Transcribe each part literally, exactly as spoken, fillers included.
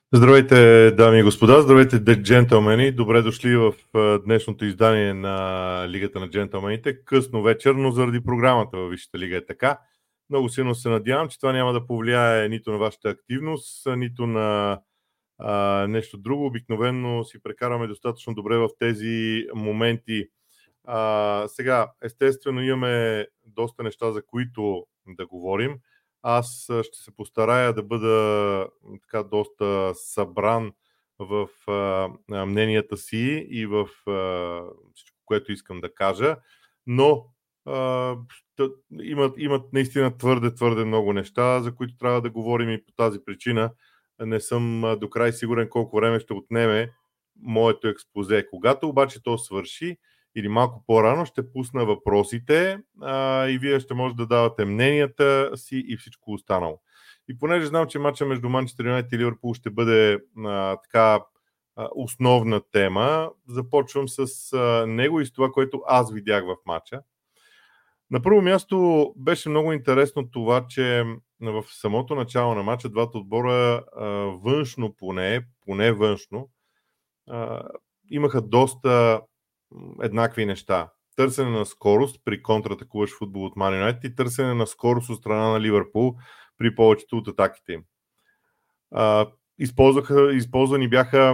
Здравейте, дами и господа, здравейте, джентълмени. Добре дошли в днешното издание на Лигата на джентълмените. Късно вечер, но заради програмата във Висшата лига е така. Много силно се надявам, че това няма да повлияе нито на вашата активност, нито на а, нещо друго. Обикновено си прекараме достатъчно добре в тези моменти. А, сега, естествено, имаме доста неща, за които да говорим. Аз ще се постарая да бъда така доста събран в а, мненията си и в а, всичко, което искам да кажа, но а, имат, имат наистина твърде, твърде много неща, за които трябва да говорим и по тази причина. Не съм до край сигурен колко време ще отнеме моето експозе. Когато обаче то свърши, или малко по-рано ще пусна въпросите а, и вие ще може да давате мненията си и всичко останало. И понеже знам, че матча между Манчестър Юнайтед и Ливърпул ще бъде а, така а, основна тема, започвам с а, него и с това, което аз видях в матча. На първо място беше много интересно това, че в самото начало на матча двата отбора а, външно поне, поне външно, а, имаха доста еднакви неща. Търсене на скорост при контратакуващ футбол от Ман Юнайтед и търсене на скорост от страна на Ливърпул при повечето от атаките им. А, използваха, използвани бяха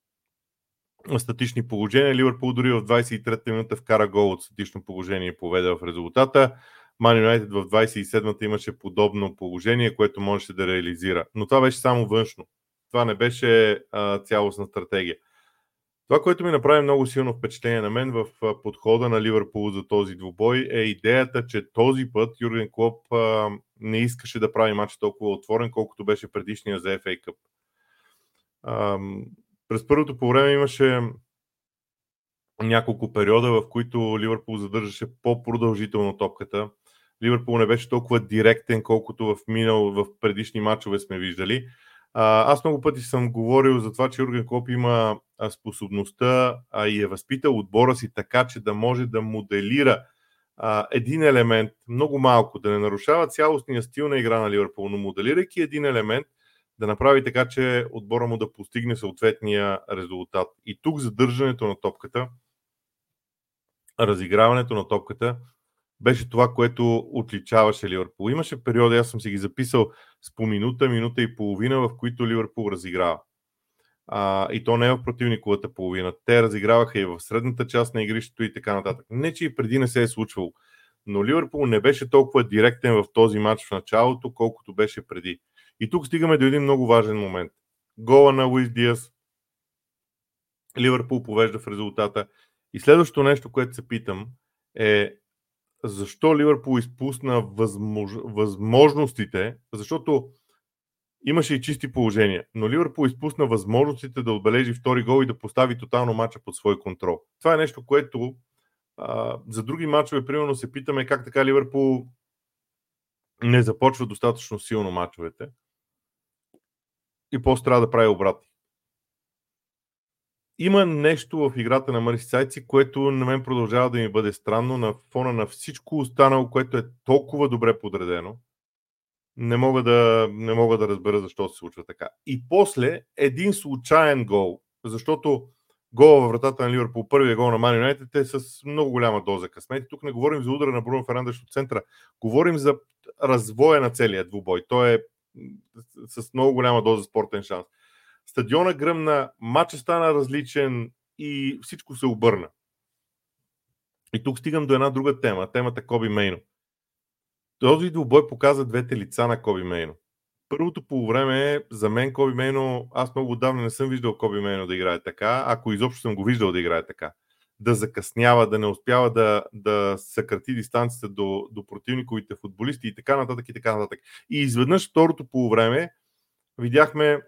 статични положения. Ливърпул дори в двадесет и трета минута вкара гол от статично положение и поведе в резултата. Ман Юнайтед в двадесет и седмата имаше подобно положение, което можеше да реализира. Но това беше само външно. Това не беше а, цялостна стратегия. Това, което ми направи много силно впечатление на мен в подхода на Ливърпул за този двубой, е идеята, че този път Юрген Клоп а, не искаше да прави матч толкова отворен, колкото беше предишния за Еф Ей Къп. А, през първото по време имаше няколко периода, в които Ливърпул задържаше по-продължително топката. Ливърпул не беше толкова директен, колкото в минал, в предишни матчове сме виждали. Аз много пъти съм говорил за това, че Юрген Клоп има способността а и е възпитал отбора си така, че да може да моделира а, един елемент, много малко, да не нарушава цялостния стил на игра на Ливърпул, но моделирайки един елемент, да направи така, че отбора му да постигне съответния резултат. И тук задържането на топката, разиграването на топката беше това, което отличаваше Ливърпул. Имаше периоди, аз съм си ги записал с по минута, минута и половина, в които Ливърпул разиграва. А, и то не е в противниковата половина. Те разиграваха и в средната част на игрището и така нататък. Не, че и преди не се е случвало. Но Ливърпул не беше толкова директен в този матч в началото, колкото беше преди. И тук стигаме до един много важен момент. Гола на Луис Диас. Ливърпул повежда в резултата. И следващото нещо, което се питам, е защо Ливърпул изпусна възмож... възможностите, защото имаше и чисти положения, но Ливърпул изпусна възможностите да отбележи втори гол и да постави тотално мача под свой контрол. Това е нещо, което а, за други мачове, примерно, се питаме как така Ливърпул не започва достатъчно силно мачовете и после трябва да прави обратно. Има нещо в играта на марсисайци, което на мен продължава да ми бъде странно на фона на всичко останало, което е толкова добре подредено. Не мога да, не мога да разбера защо се случва така. И после един случайен гол, защото гол във вратата на Ливърпул, първия гол на Ман Юнайтед е с много голяма доза късмет. Тук не говорим за удара на Бруно Фернандеш от центъра, говорим за развоя на целия двубой. Той е с много голяма доза спортен шанс. Стадиона гръмна, матчът стана различен и всичко се обърна. И тук стигам до една друга тема, темата Коби Мейно. Този двубой показа двете лица на Коби Мейно. Първото по време за мен Коби Мейно, аз много отдавна не съм виждал Коби Мейно да играе така, ако изобщо съм го виждал да играе така. Да закъснява, да не успява да, да съкрати дистанцията до, до противниковите футболисти и така нататък и така нататък. И изведнъж второто по време видяхме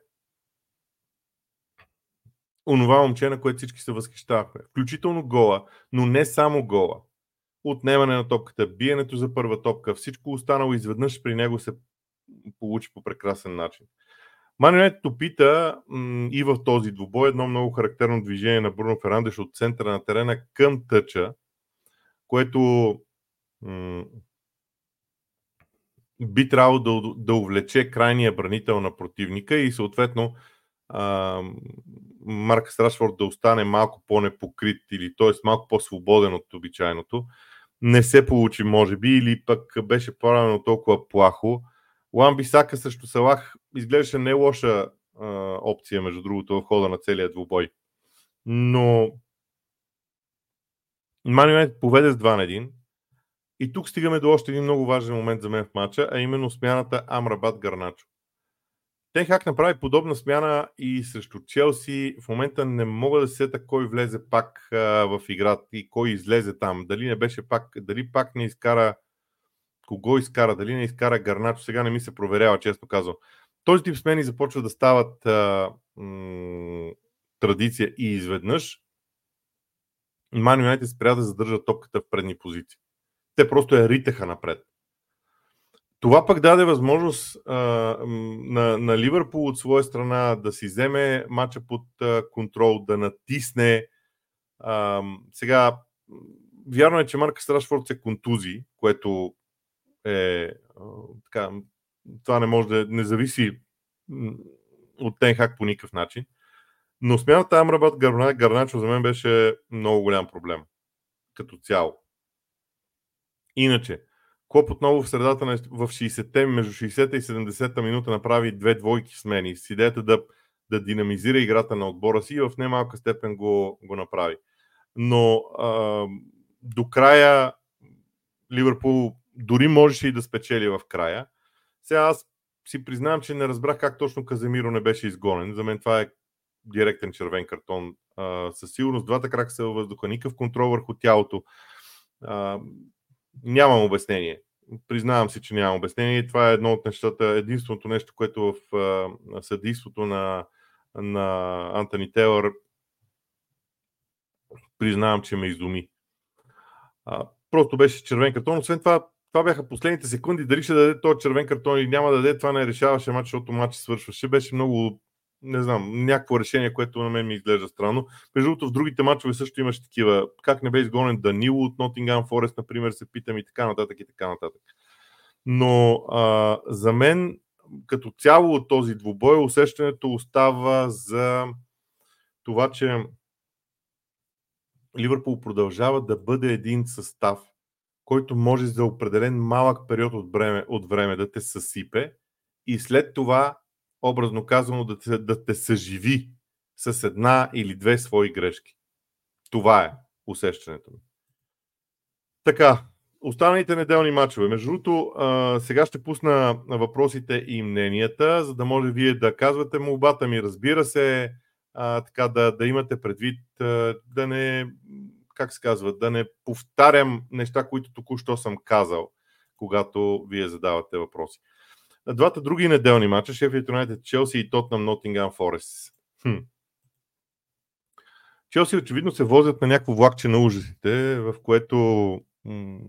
онова момче, на което всички се възхищавахме. Включително гола, но не само гола. Отнемане на топката, биенето за първа топка, всичко останало изведнъж при него се получи по прекрасен начин. Ман Юнайтед опита м- и в този двубой едно много характерно движение на Бруно Фернандеш от центъра на терена към тъча, което м- би трябвало да, да увлече крайния бранител на противника и съответно а, Маркъс Рашфорд да остане малко по-непокрит или т.е. малко по-свободен от обичайното. Не се получи, може би, или пък беше правилно толкова плахо. Уан-Бисака срещу Салах изглеждаше не лоша а, опция, между другото, в хода на целия двубой. Но Ман Юнайтед поведе с два на един. И тук стигаме до още един много важен момент за мен в матча, а именно смяната Амрабат Гарначо. Тен Хаг направи подобна смяна и срещу Челси. В момента не мога да се сета кой влезе пак а, в играта и кой излезе там. Дали не беше пак, дали пак не изкара, кого изкара, дали не изкара Гарначо, сега не ми се проверява, честно казвам. Този тип смени започва да стават а, м- традиция и изведнъж Ман Юнайтед спря да задържа топката в предни позиции. Те просто я ритаха напред. Това пък даде възможност а, на, на Ливърпул от своя страна да си вземе мача под а, контрол, да натисне. А, сега, вярно е, че Маркъс Рашфорд се контузи, което е а, така, това не може да не зависи от Тен Хаг по никакъв начин. Но смяната Амрабат Гарначо за мен беше много голям проблем като цяло. Иначе, Клоп отново в средата на в шейсетте, между шейсета и седемдесета минута направи две двойки смени с идеята да, да динамизира играта на отбора си и в немалка степен го, го направи. Но а, до края Ливърпул дори можеше и да спечели в края. Сега аз си признавам, че не разбрах как точно Каземиро не беше изгонен. За мен това е директен червен картон. А, със сигурност двата крака са във въздуха, никакъв контрол върху тялото. А, Нямам обяснение. Признавам си, че нямам обяснение. Това е едно от нещата, единственото нещо, което в а, съдийството на, на Антони Тейлър признавам, че ме изуми. А, просто беше червен картон. Освен това, това бяха последните секунди. Дали ще даде този червен картон или няма да даде, това не решаваше матч, защото матч свършваше. Беше много, не знам, някакво решение, което на мен ми изглежда странно. Между другото, в другите матчове също имаше такива. Как не бе изгонен Данило от Нотингъм Форест, например, се питам и така нататък и така нататък. Но а, за мен, като цяло от този двубой, усещането остава за това, че Ливърпул продължава да бъде един състав, който може за определен малък период от време, от време да те съсипе и след това, образно казано, да те, да те съживи с една или две свои грешки. Това е усещането ми. Така, останалите неделни мачове. Между другото, сега ще пусна въпросите и мненията, за да може вие да казвате молбата ми. Разбира се, а, така да, да имате предвид, да не, как се казва, да не повтарям неща, които току-що съм казал, когато вие задавате въпроси. Двата други неделни мача, Шеффилд Юнайтед, Челси и Тотнъм Нотингъм Форест. Хм. Челси очевидно се возят на някакво влакче на ужасите, в което м-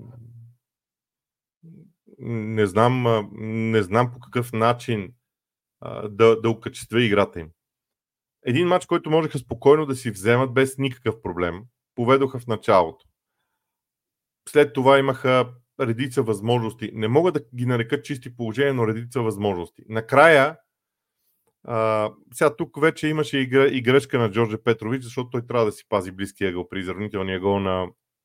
не знам, не знам по какъв начин а, да, да окачествя играта им. Един матч, който можеха спокойно да си вземат без никакъв проблем, поведоха в началото. След това имаха редица възможности. Не мога да ги нарека чисти положения, но редица възможности. Накрая, а, сега тук вече имаше и грешка на Джордже Петрович, защото той трябва да си пази близкия гол при изравнителния гол на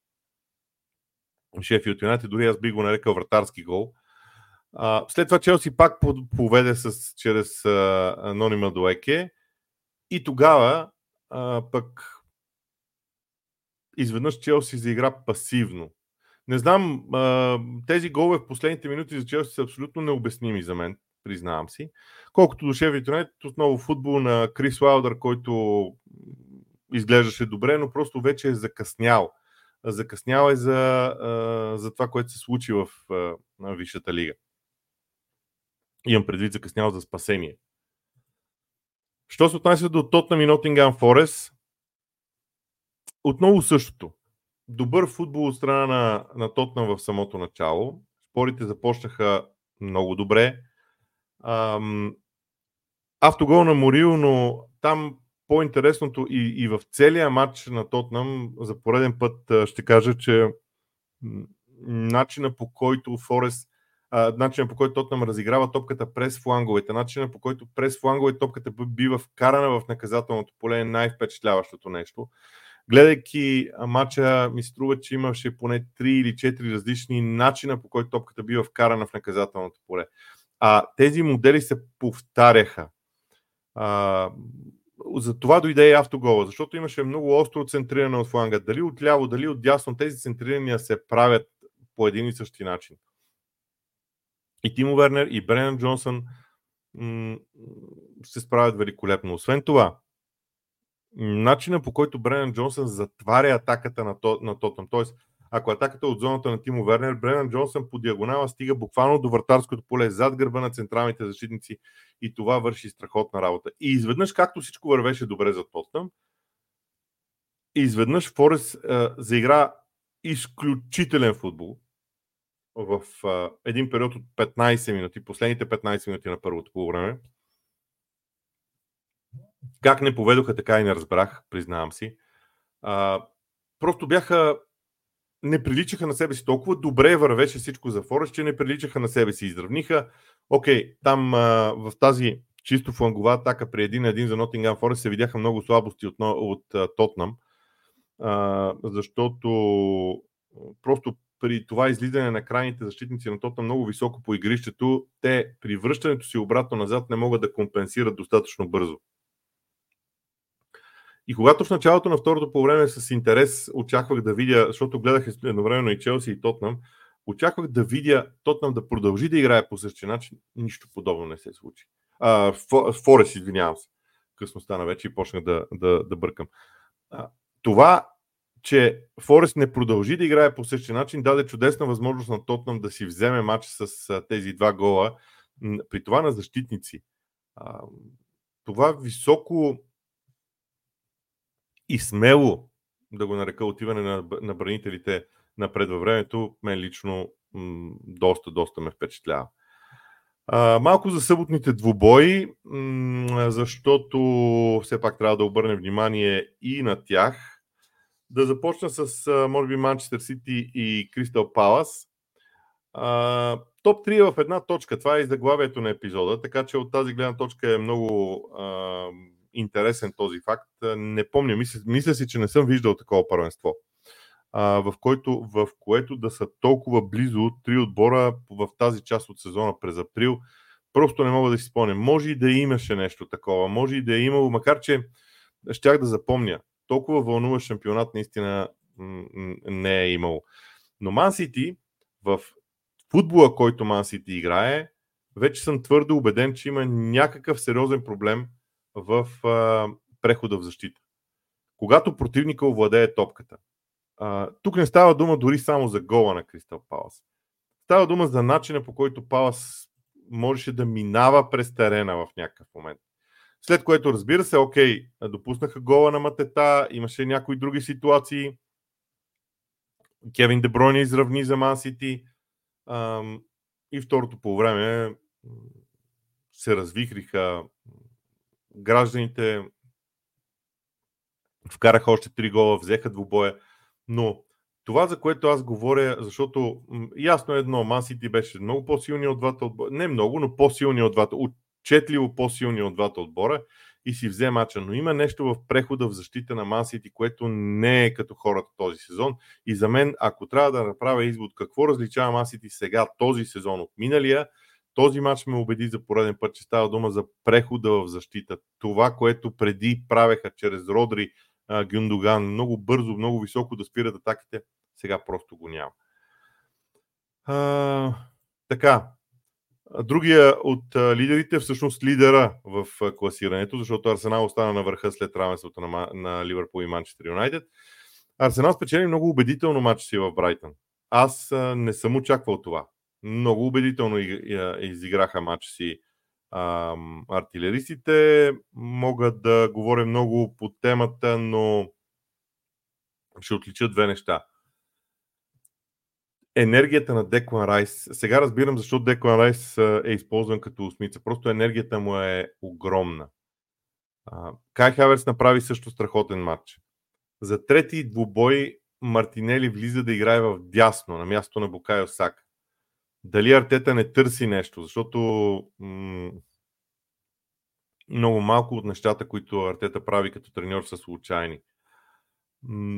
Шеффилд Юнайтед. Дори аз би го нарекал вратарски гол. А, след това Челси пак поведе с, чрез а, Нони Мадуеке и тогава а, пък изведнъж Челси заигра пасивно. Не знам, тези голове в последните минути за Челси са абсолютно необясними за мен, признавам си. Колкото до Шеффилд Юнайтед, отново футбол на Крис Уайлдър, който изглеждаше добре, но просто вече е закъснял. Закъснял е за, за това, което се случи в Висшата лига. Имам предвид закъснял за спасение. Що се отнася до Тотнъм и Нотингъм Форест, отново същото. Добър футбол от страна на, на Тотнъм в самото начало. Спорите започнаха много добре. Ам, автогол на Морил, но там по-интересното и, и в целия матч на Тотнъм за пореден път ще кажа, че начина по който Форест начинът по който Тотнъм разиграва топката през фланговете, начинът по който през фланговете топката бива вкарана в наказателното поле е най-впечатляващото нещо. Гледайки матча, ми струва, че имаше поне три или четири различни начина по който топката бива вкарана в наказателното поле. А тези модели се повтаряха. А, за това дойде и автогола, защото имаше много остро центриране от фланга. Дали отляво, дали отдясно, тези центрирания се правят по един и същи начин. И Тимо Вернер, и Бренан Джонсън м- се справят великолепно. Освен това, начинът по който Бренан Джонсън затваря атаката на, то, на Тотнъм, т.е. ако атаката е от зоната на Тимо Вернер, Бренан Джонсън по диагонала стига буквално до вратарското поле, зад гърба на централните защитници и това върши страхотна работа. И изведнъж, както всичко вървеше добре за Тотнъм, изведнъж Форест е, заигра изключителен футбол в е, един период от петнайсет минути, последните петнайсет минути на първото полувреме. Как не поведоха, така и не разбрах, признавам си. А, просто бяха, не приличаха на себе си. Толкова добре вървеше всичко за Форест, че не приличаха на себе си. Изравниха. Окей, там а, в тази чисто флангова атака при един на един за Нотингъм Форест се видяха много слабости от, от Тотнъм, а, защото просто при това излизане на крайните защитници на Тотнъм много високо по игрището, те при връщането си обратно назад не могат да компенсират достатъчно бързо. И когато в началото на второто по време с интерес очаквах да видя, защото гледах едновременно и Челси и Тотнъм, очаквах да видя Тотнъм да продължи да играе по същия начин. Нищо подобно не се случи. А, Форест, извинявам се. Късно стана вече и почнах да, да, да бъркам. А, това, че Форест не продължи да играе по същия начин, даде чудесна възможност на Тотнъм да си вземе матч с а, тези два гола, при това на защитници. А, това високо и смело, да го нарека, отиване на, на бранителите напред във времето, мен лично м- доста, доста ме впечатлява. А, малко за съботните двубои, м- защото все пак трябва да обърнем внимание и на тях. Да започна с, може би, Манчестър Сити и Кристал Палас. А, топ три е в една точка. Това е и заглавието на епизода, така че от тази гледна точка е много а, интересен този факт. Не помня, мисля, мисля си, че не съм виждал такова първенство, а, в, който, в което да са толкова близо три отбора в тази част от сезона през април. Просто не мога да си спомням. Може и да имаше нещо такова, може и да е имало, макар че щях да запомня. Толкова вълнуващ шампионат наистина м- не е имало. Но Ман Сити в футбола, който Ман Сити играе, вече съм твърдо убеден, че има някакъв сериозен проблем в а, прехода в защита. Когато противника овладее топката. А, тук не става дума дори само за гола на Кристал Палас. Става дума за начина, по който Палас можеше да минава през терена в някакъв момент. След което, разбира се, окей, допуснаха гола на Матета, имаше някои други ситуации. Кевин Де Бройне изравни за Ман Сити. И второто по време се развихриха гражданите, вкараха още три гола, взеха двубоя, но това, за което аз говоря, защото ясно е едно, Ман Сити беше много по-силни от двата отбора, не много, но по-силни от двата, отчетливо по-силни от двата отбора и си взе мача, но има нещо в прехода в защита на Ман Сити, което не е като хората този сезон и за мен, ако трябва да направя извод какво различава Ман Сити сега този сезон от миналия, този мач ме убеди за пореден път, че става дума за прехода в защита. Това, което преди правеха чрез Родри, Гюндоган, много бързо, много високо да спират атаките, сега просто го няма. А, така, другия от а, лидерите, всъщност лидера в а, класирането, защото Арсенал остана на върха след равенството на, на Ливърпул и Манчестър Юнайтед. Арсенал спечели много убедително матч си в Брайтън. Аз а, не съм очаквал това. Много убедително изиграха матч си а, артилеристите. Мога да говоря много по темата, но ще отлича две неща. Енергията на Деклан Райс. Сега разбирам защо Деклан Райс е използван като осмица. Просто енергията му е огромна. Кай Хаверс направи също страхотен матч. За трети двубой Мартинели влиза да играе в дясно, на място на Букайо Сака. Дали Артета не търси нещо, защото м- много малко от нещата, които Артета прави като треньор, са случайни. М-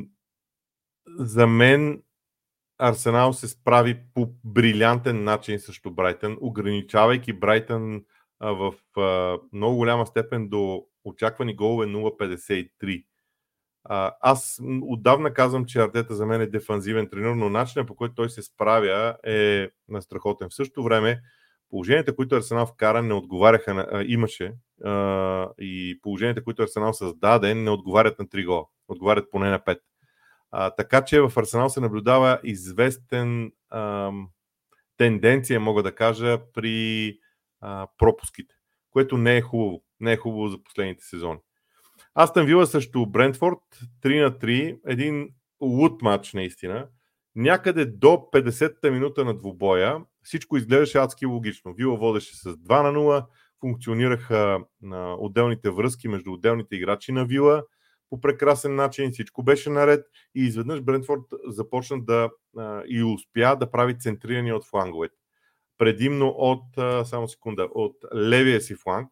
за мен Арсенал се справи по брилянтен начин срещу Брайтън, ограничавайки Брайтън а, в а, много голяма степен до очаквани голове нула петдесет и три. А, аз отдавна казвам, че Артета за мен е дефанзивен тренер, но начинът, по който той се справя, е страхотен. В същото време положенията, които Арсенал вкара, не отговаряха на, а, имаше а, и положенията, които Арсенал създаде, не отговарят на три гола. Отговарят поне на пет. А, така че в Арсенал се наблюдава известен ам, тенденция, мога да кажа, при а, пропуските, което не е хубаво. Не е хубаво за последните сезони. Астън Вила срещу Брентфорд три на три, един луд матч наистина. Някъде до петдесетата минута на двубоя всичко изглеждаше адски логично. Вила водеше с два на нула, функционираха а, отделните връзки между отделните играчи на Вила по прекрасен начин, всичко беше наред и изведнъж Брентфорд започна да а, и успя да прави центрирани от фланговете. Предимно от, а, само секунда, от левия си фланг,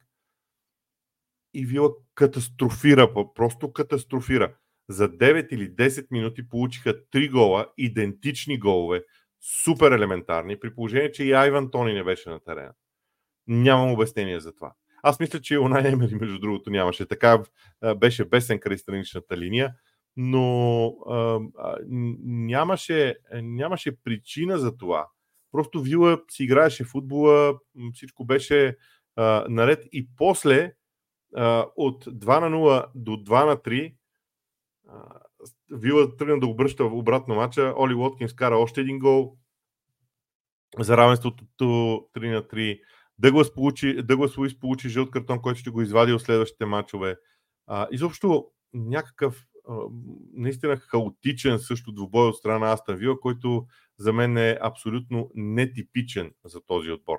и Вила катастрофира, просто катастрофира. За девет или десет минути получиха три гола, идентични голове, супер елементарни, при положение, че и Айван Тони не беше на терена. Нямам обяснение за това. Аз мисля, че Унай Емери, между другото, нямаше. Така беше бесен край страничната линия, но а, а, нямаше, нямаше причина за това. Просто Вила си играеше футбола, всичко беше а, наред и после Uh, от два на нула до два на три uh, Вила тръгна да обръща в обратно мача. Оли Уоткинс кара още един гол за равенството три на три. Дъглас, получи, Дъглас Луис получи жълт картон, който ще го извади от следващите мачове. Uh, изобщо някакъв uh, наистина хаотичен също двубой от страна Астън Вила, който за мен е абсолютно нетипичен за този отбор.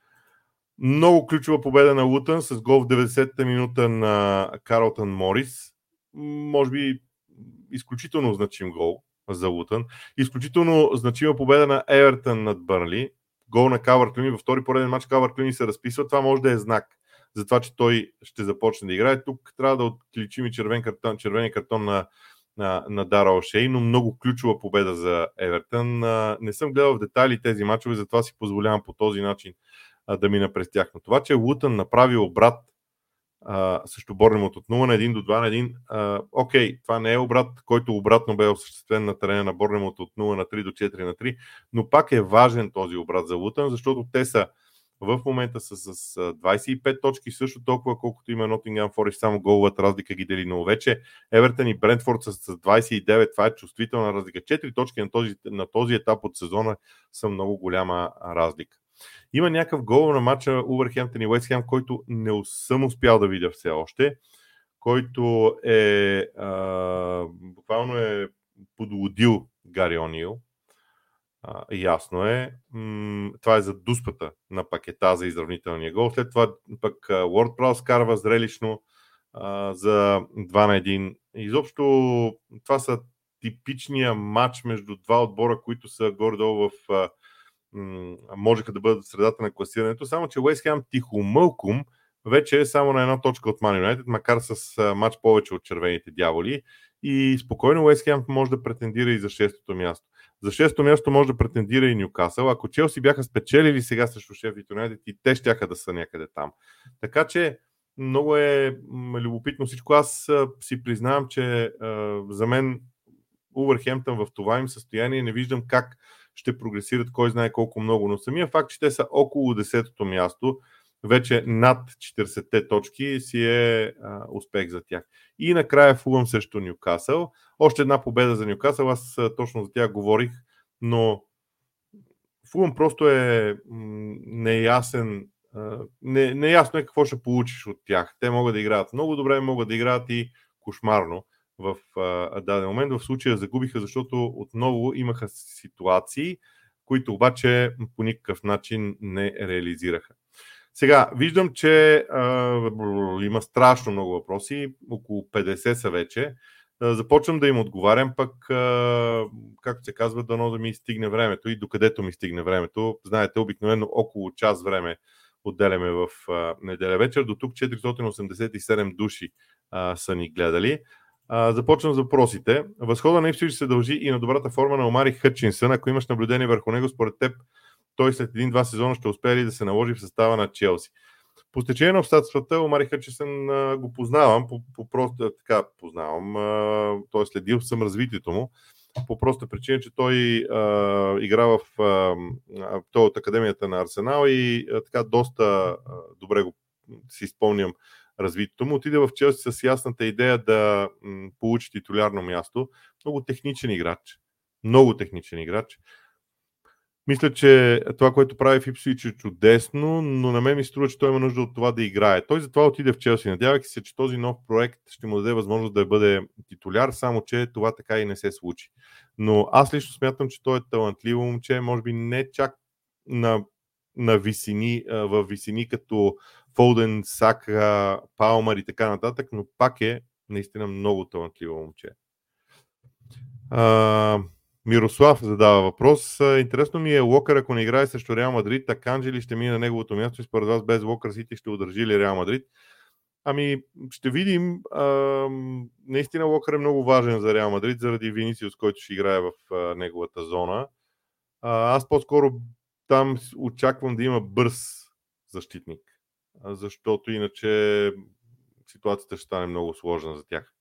Много ключова победа на Лутън с гол в деветдесетата минута на Карлтън Морис. Може би изключително значим гол за Лутън. Изключително значима победа на Евертън над Бърнли. Гол на Калвърт-Люни. Във втори пореден матч Калвърт-Люни се разписва. Това може да е знак за това, че той ще започне да играе. Тук трябва да отличим и червен картон, червения картон на, на, на Дара Ошей, но много ключова победа за Евертън. Не съм гледал в детайли тези мачове, затова си позволявам по този начин да мина през тях. Но това, че Лутън направи обрат а, също Борнемут от нула на един до два на един, а, окей, това не е обрат, който обратно бе осъществен на терена на Борнемут от нула на три до четири на три, но пак е важен този обрат за Лутън, защото те са в момента са с двадесет и пет точки, също толкова колкото има Нотингъм Форест, само головата разлика ги дели, но вече Евертън и Брентфорд са с двадесет и девет, това е чувствителна разлика. четири точки на този, на този етап от сезона са много голяма разлика. Има някакъв гол на матча Увърхемптън и Уест Хем, който не съм успял да видя все още, който е а, буквално е подлудил Гари О'Нил. А, ясно е. М- това е за дуспата на Пакета за изравнителния гол. След това пък Уорд Праус карва зрелищно а, за два на един. Изобщо това са типичния матч между два отбора, които са горе-долу в а, можеха да бъдат в средата на класирането, само че Уест Хем тихомълком вече е само на една точка от Ман Юнайтед, макар с матч повече от червените дяволи, и спокойно Уест Хем може да претендира и за шестото място. За шестото място може да претендира и Нюкасъл. Ако Челси бяха спечелили сега срещу Шеффилд Юнайтед, и те щяха да са някъде там. Така че много е любопитно всичко. Аз си признавам, че а, за мен Увърхемптън в това им състояние не виждам как ще прогресират кой знае колко много, но самия факт, че те са около десетото място, вече над четиридесетте точки, си е а, успех за тях. И накрая Фулъм срещу Нюкасъл. Още една победа за Нюкасъл, аз а, точно за тях говорих, но Фулъм просто е м- неясен, а, не, неясно е какво ще получиш от тях. Те могат да играят много добре, могат да играят и кошмарно в а, даден момент. В случая загубиха, защото отново имаха ситуации, които обаче по никакъв начин не реализираха. Сега, виждам, че а, има страшно много въпроси, около петдесет са вече. започвам да им отговарям, пък, както се казва, дано да ми стигне времето и докъдето ми стигне времето. Знаете, обикновено около час време отделяме в неделя вечер. До тук четиристотин осемдесет и седем души а, са ни гледали. А, започвам с въпросите. Възхода на Ипсвич се дължи и на добрата форма на Омари Хътчинсън. Ако имаш наблюдение върху него, според теб, той след един-два сезона ще успее ли да се наложи в състава на Челси? По стечение на обстоятелствата, Омари Хътчинсън го познавам, по, по просто така познавам, т.е. следил съм развитието му, по проста причина, че той а, игра в а, той от Академията на Арсенал и а, така доста а, добре го си спомням развитието му. Отиде в Челси с ясната идея да м, получи титулярно място. Много техничен играч. Много техничен играч. Мисля, че това, което прави в Ипсвич е чудесно, но на мен ми струва, че той има нужда от това да играе. Той затова отиде в Челси. Надявайки се, че този нов проект ще му даде възможност да бъде титуляр, само че това така и не се случи. Но аз лично смятам, че той е талантливо момче, може би не чак на, на висини, в висини като Фолден, Сака, Палмър и така нататък, но пак е наистина много талантливо момче. А... Мирослав задава въпрос. Интересно ми е Уокър, ако не играе срещу Реал Мадрид, а Канджи ли ще мине на неговото място и според вас без Уокър Сити ще удържи ли Реал Мадрид? Ами, ще видим. А, наистина Уокър е много важен за Реал Мадрид заради Винисиус, който ще играе в а, неговата зона. А, аз по-скоро там очаквам да има бърз защитник, защото иначе ситуацията ще стане много сложна за тях.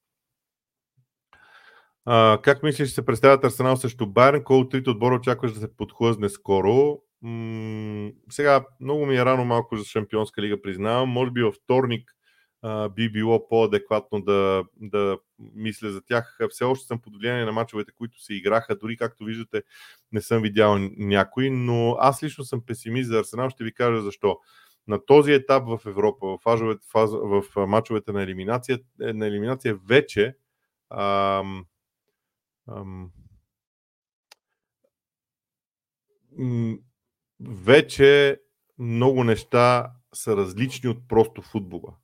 А, как мислиш, ще се представят Арсенал срещу Байерн? Кой от трите отбора очакваш да се подхлъзне скоро? М- сега много ми е рано малко за Шампионска лига, признавам. Може би във вторник а, би било по-адекватно да, да мисля за тях. Все още съм под влияние на мачовете, които се играха. Дори, както виждате, не съм видял някой, но аз лично съм песимист за Арсенал. Ще ви кажа защо. На този етап в Европа, в, фазовете, фаз, в мачовете на елиминация, на елиминация вече ам, ам, м- вече много неща са различни от просто футбола.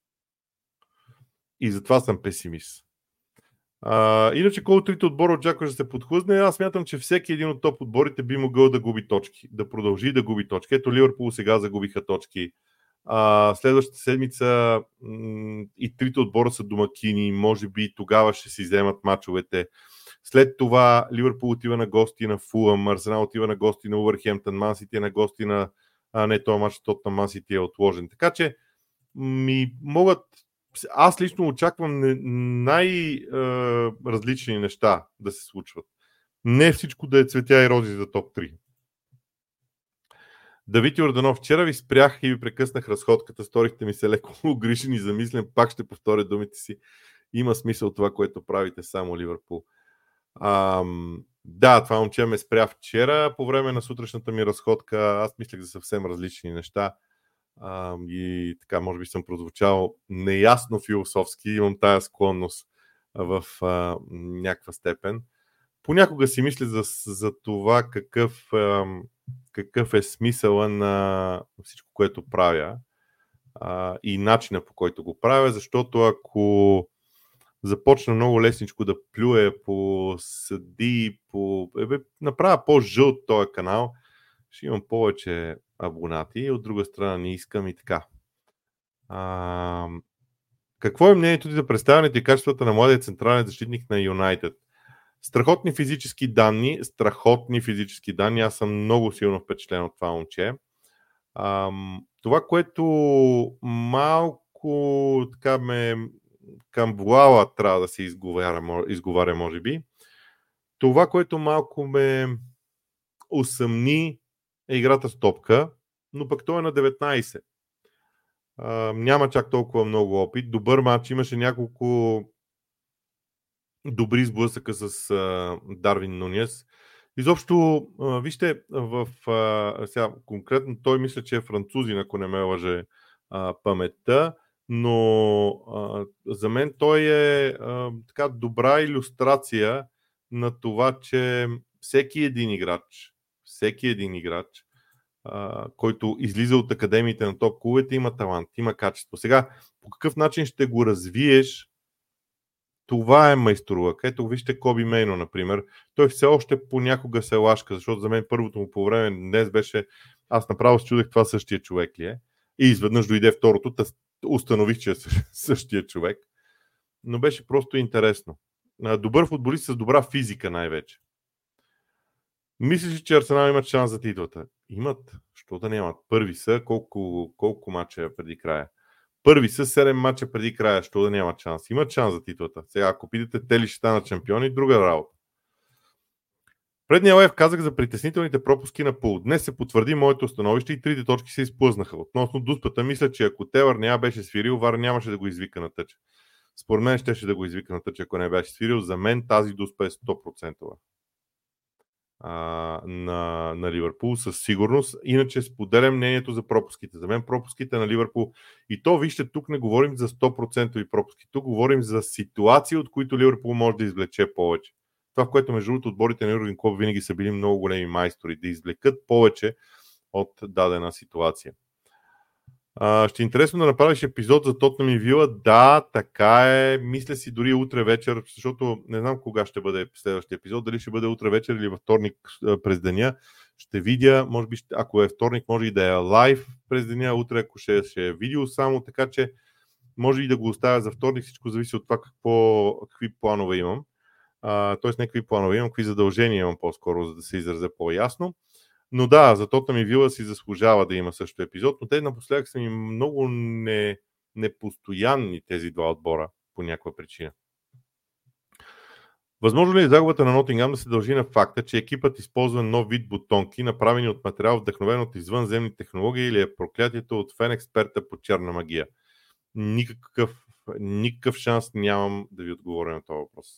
И затова съм песимист. А, иначе, кой от трите отбора очакваш да се подхлъзне? Аз смятам, че всеки един от топ отборите би могъл да губи точки, да продължи да губи точки. Ето Ливърпул сега загубиха точки. А, следващата седмица м- и трите отбора са домакини, може би тогава ще си вземат мачовете. След това Ливърпул отива на гости на Фулъм, Арсенал отива на гости на Увърхемптън, Ман Сити е на гости на... А, не, този мач от на Ман Сити е отложен. Така че ми могат... Аз лично очаквам най-различни неща да се случват. Не всичко да е цветя и рози за топ три. Давид Йорданов, вчера ви спрях и ви прекъснах разходката, сторихте ми се леко огришен и замислен, пак ще повторя думите си. Има смисъл това, което правите, само Ливърпул. Ам, да, това момче ме спря вчера по време на сутрешната ми разходка. Аз мислех за съвсем различни неща. Ам, и така, може би съм прозвучал неясно философски. Имам тая склонност в а, някаква степен. Понякога си мисля за, за това какъв, ам, какъв е смисъла на всичко, което правя а, и начина, по който го правя, защото ако започна много лесничко да плюе по съди, по... Ебе, направя по-жълт този канал, ще имам повече абонати и от друга страна не искам и така. А... Какво е мнението ти за представянето и качествата на младия централен защитник на Юнайтед? Страхотни физически данни, страхотни физически данни. Аз съм много силно впечатлен от това момче. А, това, което малко така ме към Буала трябва да се изговаря, изговаря, може би. Това, което малко ме усъмни, е играта с топка, но пък той е на деветнайсет. А, няма чак толкова много опит. Добър матч, имаше няколко добри сблъсъка с а, Дарвин Нунес. Изобщо, а, вижте, в а, сега, конкретно той мисля, че е французин, ако не ме лъже а, паметта, но а, за мен той е а, така добра илюстрация на това, че всеки един играч, всеки един играч, а, който излиза от академиите на топ клубовете, има талант, има качество. Сега, по какъв начин ще го развиеш, Това е майсторлък. Ето вижте Коби Мейно, например. Той все още понякога се лашка, защото за мен първото му по време днес беше... Аз направо се чудех това същия човек ли е. И изведнъж дойде второто, тъс установих, че е същия човек. Но беше просто интересно. Добър футболист с добра физика най-вече. Мислиш ли, че Арсенал имат шанс за титлата? Имат. Що да нямат? Първи са. Колко, колко мача преди края? Първи са седем мача преди края. Що да нямат шанс? Имат шанс за титлата. Сега, ако питате, те ли ще станат шампиони, друга работа. Предния лайв казах за притеснителните пропуски на Пул. Днес се потвърди моето становище и трите точки се изплъзнаха. Относно дуспата, мисля, че ако Телър не я беше свирил, Вар нямаше да го извика на тъч. Според мен щеше да го извика на тъч, ако не беше свирил. За мен тази дуспа е сто процента а, на, на Ливърпул със сигурност. Иначе споделям мнението за пропуските. За мен пропуските на Ливърпул, и то вижте, тук не говорим за сто процента пропуски. Тук говорим за ситуации, от които Ливърпул може да извлече повече. Това, в което между другото отборите на Юрген Клоп винаги са били много големи майстори, да извлекат повече от дадена ситуация. А, ще е интересно да направиш епизод за Тотнъм и Вила. Да, така е. Мисля си дори утре вечер, защото не знам кога ще бъде следващия епизод, дали ще бъде утре вечер или във вторник през деня. Ще видя, може би, ако е вторник, може и да е лайв през деня, утре ако ще, ще е видео само, така че може и да го оставя за вторник, всичко зависи от това какво, какви планове имам. Uh, т.е. не какви планове имам, какви задължения имам по-скоро, за да се изразя по-ясно. Но да, за Тотнъм и Вила си заслужава да има също епизод, но те напоследък са ми много не, непостоянни тези два отбора по някаква причина. Възможно ли е загубата на Нотингам да се дължи на факта, че екипът използва нов вид бутонки, направени от материал вдъхновен от извънземни технологии, или е проклятието от фен експерта по черна магия? Никакъв, никакъв шанс нямам да ви отговоря на този въпрос.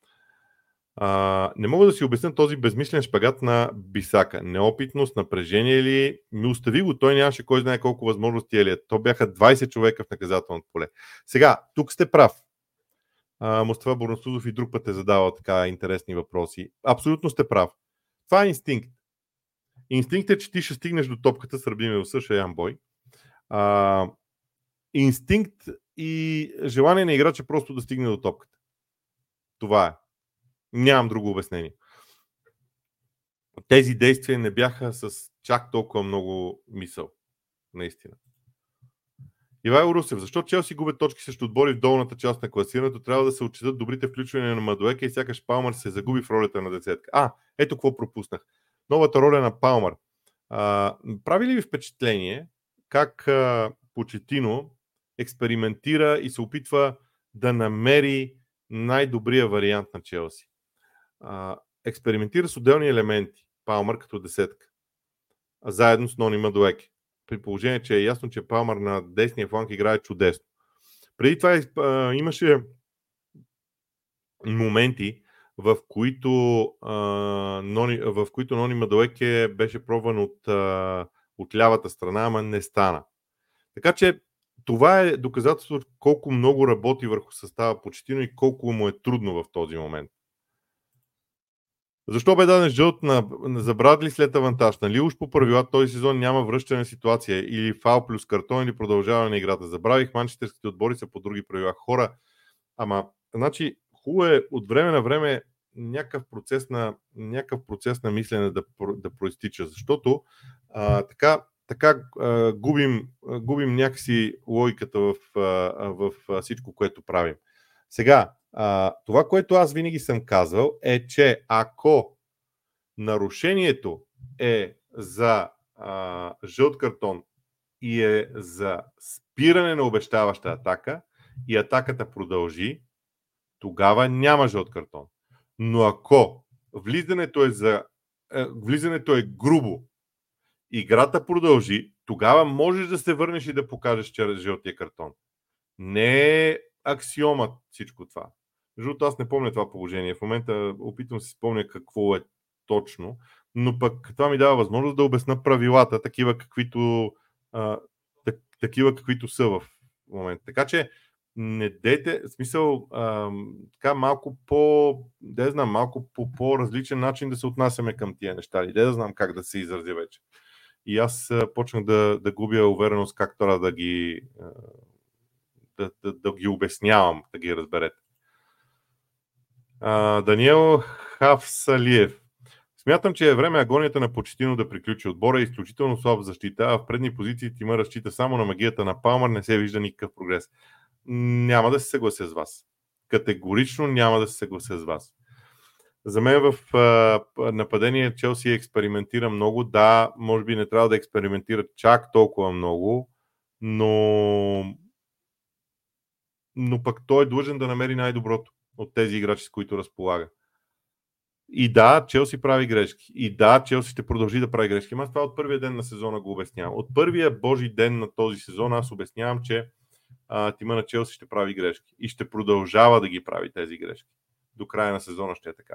Uh, не мога да си обясня този безмислен шпагат на Бисака. Неопитност, напрежение ли? Ми остави го, той нямаше кой знае колко възможности е. То бяха двайсет човека в наказателното поле. Сега, тук сте прав. Uh, Мустафа Борносудов и друг път е задавал така интересни въпроси. Абсолютно сте прав. Това е инстинкт. Инстинкт е, че ти ще стигнеш до топката с Рабин Милсъш, Ян Бой. Uh, инстинкт и желание на играча просто да стигне до топката. Това е. Нямам друго обяснение. Тези действия не бяха с чак толкова много мисъл. Наистина. Ивайло Русев, защо Челси губят точки срещу отбори в долната част на класирането? Трябва да се отчитат добрите включвания на Мадуека и сякаш Палмър се загуби в ролята на десетка. А, ето какво пропуснах. Новата роля на Палмър. А, прави ли ви впечатление как а, Почетино експериментира и се опитва да намери най-добрия вариант на Челси? Uh, експериментира с отделни елементи, Палмър като десетка, заедно с Нони Мадуеке. При положение, че е ясно, че Палмър на десния фланг играе чудесно. Преди това uh, имаше моменти, в които, uh, Нони, в които Нони Мадуеке беше пробван от, uh, от лявата страна, ама не стана. Така че това е доказателство колко много работи върху състава Почетино и колко му е трудно в този момент. Защо бе даден жълт на, за Брадли след авантаж? Нали уж по правила този сезон няма връщане ситуация или фаул плюс картон или продължаване на играта? Забравих, манчестерските отбори са по други правила. Хора, ама, значи, хубаво е от време на време някакъв процес на, някакъв процес на мислене да, да проистича, защото а, така, така а, губим, а, губим някакси логиката в, а, в а, всичко, което правим. Сега, Uh, това, което аз винаги съм казвал, е, че ако нарушението е за uh, жълт картон и е за спиране на обещаваща атака и атаката продължи, тогава няма жълт картон. Но ако влизането е, за, е, влизането е грубо, играта продължи, тогава можеш да се върнеш и да покажеш чрез жълтия картон. Не е аксиомат всичко това. Между другото, аз не помня това положение. В момента опитвам се спомня какво е точно, но пък това ми дава възможност да обясна правилата, такива каквито, а, так, такива каквито са в момента. Така че не дейте, в смисъл, а, така малко по, да знам, малко по по-различен начин да се отнасяме към тия неща. И да знам как да се изразя вече. И аз а, почнах да, да губя увереност как трябва да ги, а, да, да, да ги обяснявам, да ги разберете. А, Даниел Хавсалиев. Смятам, че е време агонията на Почетино да приключи. Отбора е изключително слаб в защита, а в предни позиции Тима разчита само на магията на Палмър, не се вижда никакъв прогрес. Няма да се съглася с вас. Категорично няма да се съглася с вас. За мен в а, нападение Челси експериментира много. Да, може би не трябва да експериментира чак толкова много, но но пък той е длъжен да намери най-доброто от тези играчи, с които разполага. И да, Челси прави грешки. И да, Челси ще продължи да прави грешки. Аз това от първия ден на сезона го обяснявам. От първия божи ден на този сезон аз обяснявам, че а, тима на Челси ще прави грешки. И ще продължава да ги прави тези грешки. До края на сезона ще е така.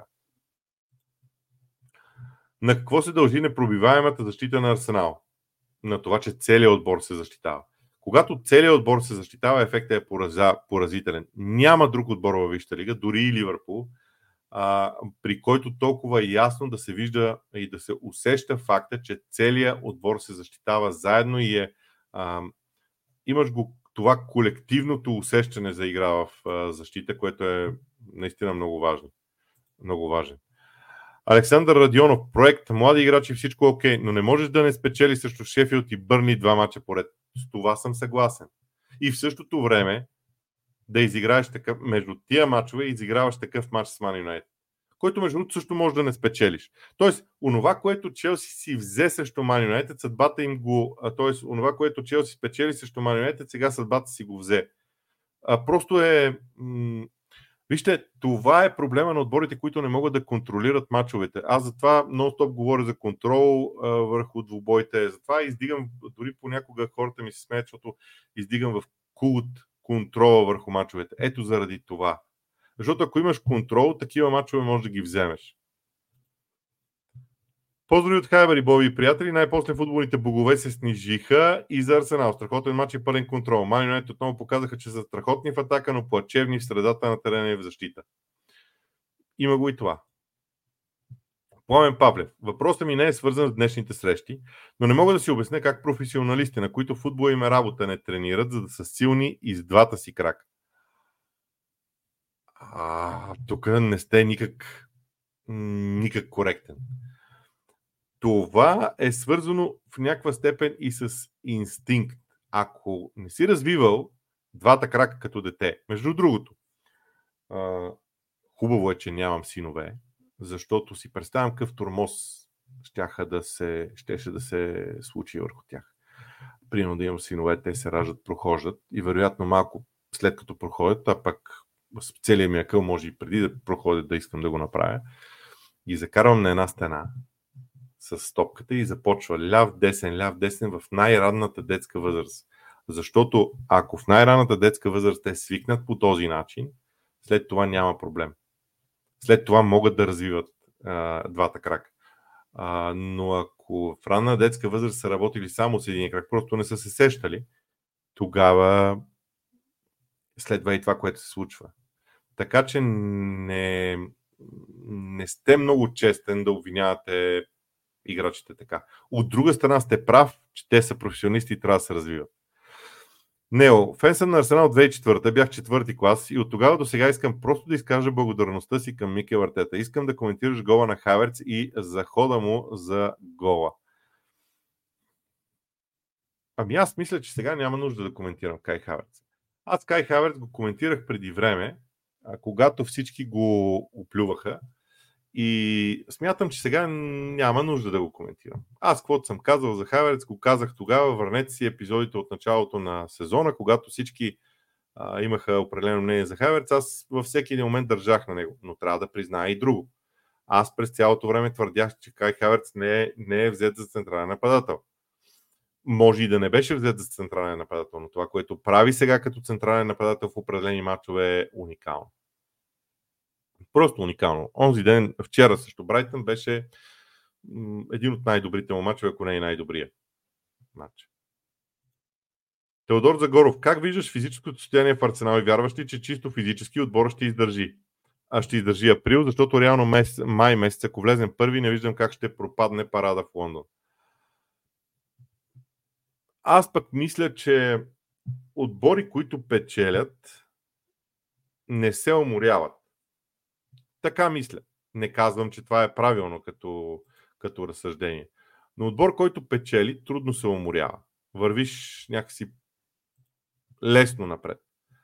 На какво се дължи непробиваемата защита на Арсенал? На това, че целият отбор се защитава. Когато целият отбор се защитава, ефектът е пораза, поразителен. Няма друг отбор във Висшата лига, дори и Ливърпул, а, при който толкова ясно да се вижда и да се усеща факта, че целият отбор се защитава заедно и е, а, имаш го това колективното усещане за игра в а, защита, което е наистина много важно. Много важен. Александър Радионов, проект, млади играчи, всичко окей, но не можеш да не спечели срещу Шефилд и Бърни два мача поред. С това съм съгласен. И в същото време да изиграеш такъв, между тия мачове изиграваш такъв мач с Ман Юнайтед, който между другото също може да не спечелиш. Тоест, онова, което Челси си взе срещу Ман Юнайтед, съдбата им го, т.е. онова, което Челси спечели срещу Ман Юнайтед, сега съдбата си го взе. А, просто е... М- Вижте, това е проблема на отборите, които не могат да контролират мачовете. Аз затова нон-стоп говоря за контрол а, върху двубоите. Затова издигам, дори понякога хората ми се смеят, защото издигам в култ контрола върху мачовете. Ето заради това. Защото ако имаш контрол, такива мачове можеш да ги вземеш. Поздрави от Хайбер и Боби, приятели. Най-после футболните богове се снижиха и за Арсенал. Страхотен мач и пълен контрол. Ман Юнайтед отново показаха, че са страхотни в атака, но плачевни в средата на терена и в защита. Има го и това. Пламен Павлев. Въпросът ми не е свързан с днешните срещи, но не мога да си обясня как професионалисти, на които футбола им е работа, не тренират, за да са силни и с двата си крака. А, тук не сте никак, никак коректен. Това е свързано в някаква степен и с инстинкт. Ако не си развивал двата крака като дете, между другото, а, хубаво е, че нямам синове, защото си представям какъв тормоз щяха да се, щеше да се случи върху тях. Примерно да имам синове, те се раждат, прохождат и вероятно малко след като проходят, а пък с целият ми акъл може и преди да проходят да искам да го направя, ги закарвам на една стена с топката и започва ляв, десен, ляв, десен в най-ранната детска възраст. Защото ако в най-ранната детска възраст те свикнат по този начин, след това няма проблем. След това могат да развиват а, двата крака. А, но ако в ранна детска възраст са работили само с един крак, просто не са се сещали, тогава следва и това, което се случва. Така че не, не сте много честен да обвинявате играчите така. От друга страна сте прав, че те са професионалисти и трябва да се развиват. Нео, фен съм на Арсенал две хиляди и четвърта, бях четвърти клас и от тогава до сега искам просто да изкажа благодарността си към Микел Артета. Искам да коментираш гола на Хаверц и захода му за гола. Ами аз мисля, че сега няма нужда да коментирам Кай Хаверц. Аз Кай Хаверц го коментирах преди време, когато всички го оплюваха. И смятам, че сега няма нужда да го коментирам. Аз каквото съм казал за Хаверц, го казах тогава, върнете си епизодите от началото на сезона, когато всички а, имаха определено мнение за Хаверц, аз във всеки един момент държах на него, но трябва да призная и друго. Аз през цялото време твърдях, че Кай Хаверц не е, не е взет за централен нападател. Може и да не беше взет за централен нападател, но това, което прави сега като централен нападател в определени матчове е уникално. Просто уникално. Онзи ден, вчера също Брайтън беше м- един от най-добрите му мачове, ако не и най-добрия матч. Теодор Загоров, как виждаш физическото състояние в Арсенал и вярваш ли, че чисто физически отбора ще издържи? А ще издържи април, защото реално месец, май месец, ако влезем първи, не виждам как ще пропадне парада в Лондон. Аз пък мисля, че отбори, които печелят, не се уморяват. Така мисля. Не казвам, че това е правилно като, като разсъждение. Но отбор, който печели, трудно се уморява. Вървиш някакси лесно напред.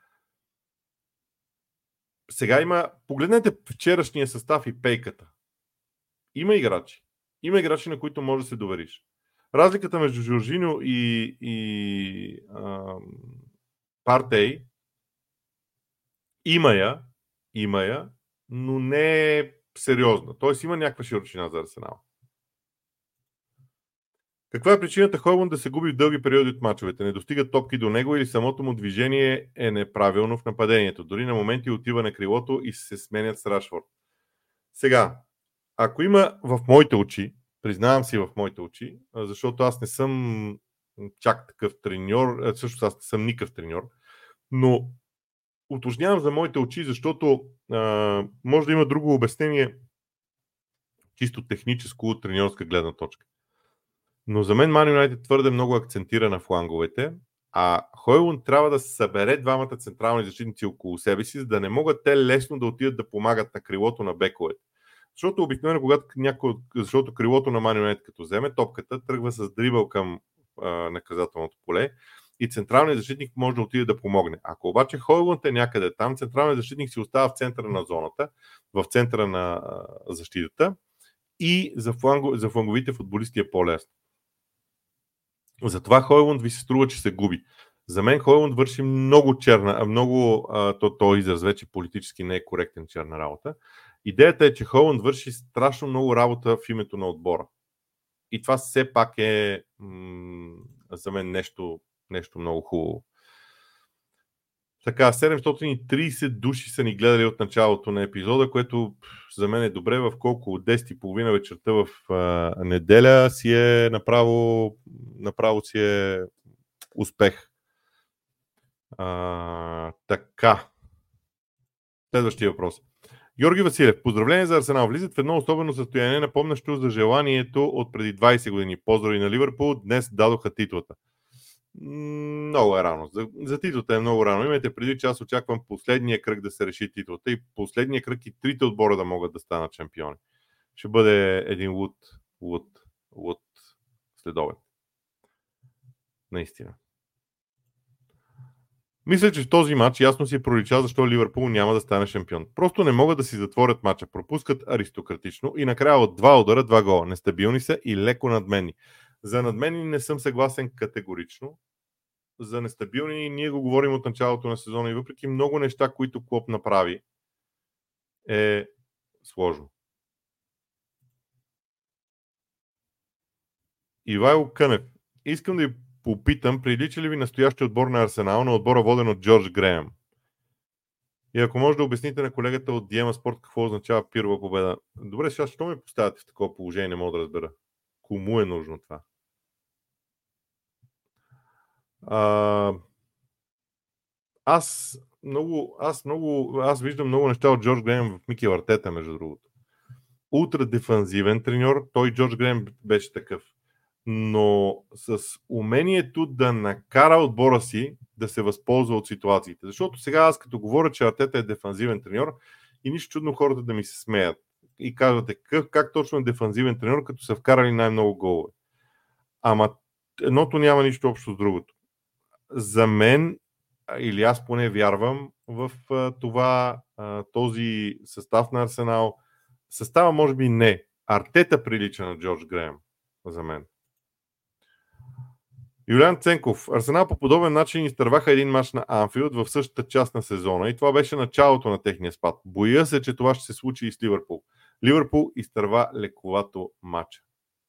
Сега има... Погледнете вчерашния състав и пейката. Има играчи. Има играчи, на които може да се довериш. Разликата между Жоржиньо и, и а, Партей има я, има я, но не е сериозна. Тоест има някаква широчина за Арсенал. Каква е причината Хойлунд да се губи в дълги периоди от мачовете? Не достигат топки до него или самото му движение е неправилно в нападението? Дори на моменти отива на крилото и се сменят с Рашфорд. Сега, ако има в моите очи, признавам си в моите очи, защото аз не съм чак такъв треньор, също аз не съм никакъв треньор, но уточнявам за моите очи, защото а, може да има друго обяснение, чисто техническо от треньорска гледна точка. Но за мен Ман Юнайтед твърде много акцентира на фланговете, а Хойлунд трябва да събере двамата централни защитници около себе си, за да не могат те лесно да отидат да помагат на крилото на бековете. Защото обикновено, когато някой, защото крилото на Ман Юнайтед като вземе топката, тръгва с дрибъл към а, наказателното поле и централният защитник може да отиде да помогне. Ако обаче Хойлунд е някъде там, централният защитник си остава в центъра на зоната, в центъра на а, защитата и за, фланго, за фланговите футболисти е по-лесно. Затова Хойлунд ви се струва, че се губи. За мен Хойлунд върши много черна, много, а, то, то израз вече политически не е коректен, черна работа. Идеята е, че Хойлунд върши страшно много работа в името на отбора. И това все пак е м- за мен нещо, нещо много хубаво. Така, седемстотин и трийсет души са ни гледали от началото на епизода, което за мен е добре. В колко от десет и половина вечерта в а, неделя си е направо, направо си е успех. А, така. Следващия въпрос. Георги Василев. Поздравление за Арсенал. Влизат в едно особено състояние, напомнящо за желанието от преди двайсет години. Поздрави на Ливърпул. Днес дадоха титлата. Много е рано. За, за титлата е много рано. Имайте преди, че аз очаквам последния кръг да се реши титлата и последния кръг и трите отбора да могат да станат шампиони. Ще бъде един луд, луд, луд следобед. Наистина. Мисля, че в този матч ясно си пролича защо Ливърпул няма да стане шампион. Просто не могат да си затворят матча, пропускат аристократично и накрая от два удара, два гола. Нестабилни са и леко надменни. За надменни не съм съгласен категорично. За нестабилни ние го говорим от началото на сезона и въпреки много неща, които Клоп направи, е сложно. Ивайло Кънев. Искам да ви попитам, прилича ли ви настоящия отбор на Арсенал на отбора воден от Джордж Греъм? И ако може да обясните на колегата от Диема Спорт какво означава пирова победа. Добре, сега що ме поставяте в такова положение, не мога да разбера. Кому е нужно това? А, аз много, аз много, аз виждам много неща от Джордж Греъм в Микел Артета, между другото. Ултра дефанзивен треньор, той Джордж Греъм беше такъв. Но с умението да накара отбора си да се възползва от ситуациите. Защото сега аз като говоря, че Артета е дефанзивен треньор и нищо чудно хората да ми се смеят. И казвате, как, как точно е дефанзивен треньор, като са вкарали най-много голове. Ама едното няма нищо общо с другото. За мен, или аз поне вярвам в това, този състав на Арсенал. Състава може би не. Артета прилича на Джордж Греъм за мен. Юлиан Ценков. Арсенал по подобен начин изтърваха един мач на Анфилд в същата част на сезона и това беше началото на техния спад. Боя се, че това ще се случи и с Ливърпул. Ливърпул изтърва лековато матча.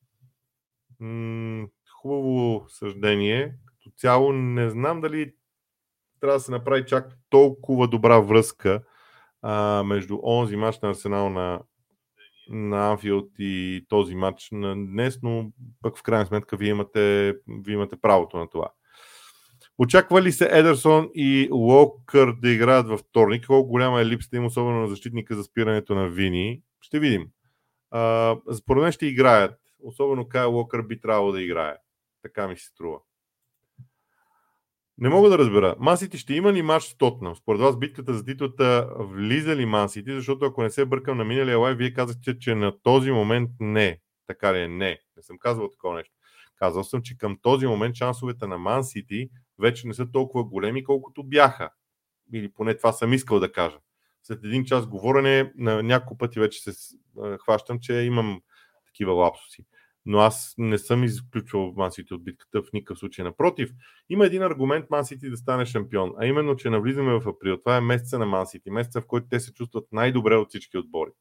М- хубаво съждение. Като цяло не знам дали трябва да се направи чак толкова добра връзка а, между онзи мач на Арсенал на на Анфилд и този матч на днес, но пък в крайна сметка вие имате, вие имате правото на това. Очаква ли се Едерсон и Локър да играят във вторник? Колко голяма е липсата им, особено на защитника за спирането на Вини? Ще видим. А, според мен ще играят. Особено Кайл Локър би трябвало да играе. Така ми се струва. Не мога да разбера. Ман Сити ще има ли матч с Тотнъм? Според вас битката за титлата влиза ли Ман Сити? Защото ако не се бъркам на миналия лайв, вие казахте, че на този момент не. Така ли е? Не. Не съм казвал такова нещо. Казал съм, че към този момент шансовете на Ман Сити вече не са толкова големи, колкото бяха. Или поне това съм искал да кажа. След един час говорене, на няколко пъти вече се хващам, че имам такива лапсуси. Но аз не съм изключвал Ман Сити от битката в никакъв случай. Напротив, има един аргумент Ман Сити да стане шампион, а именно, че навлизаме в април. Това е месеца на Ман Сити, месеца, в който те се чувстват най-добре от всички отбори.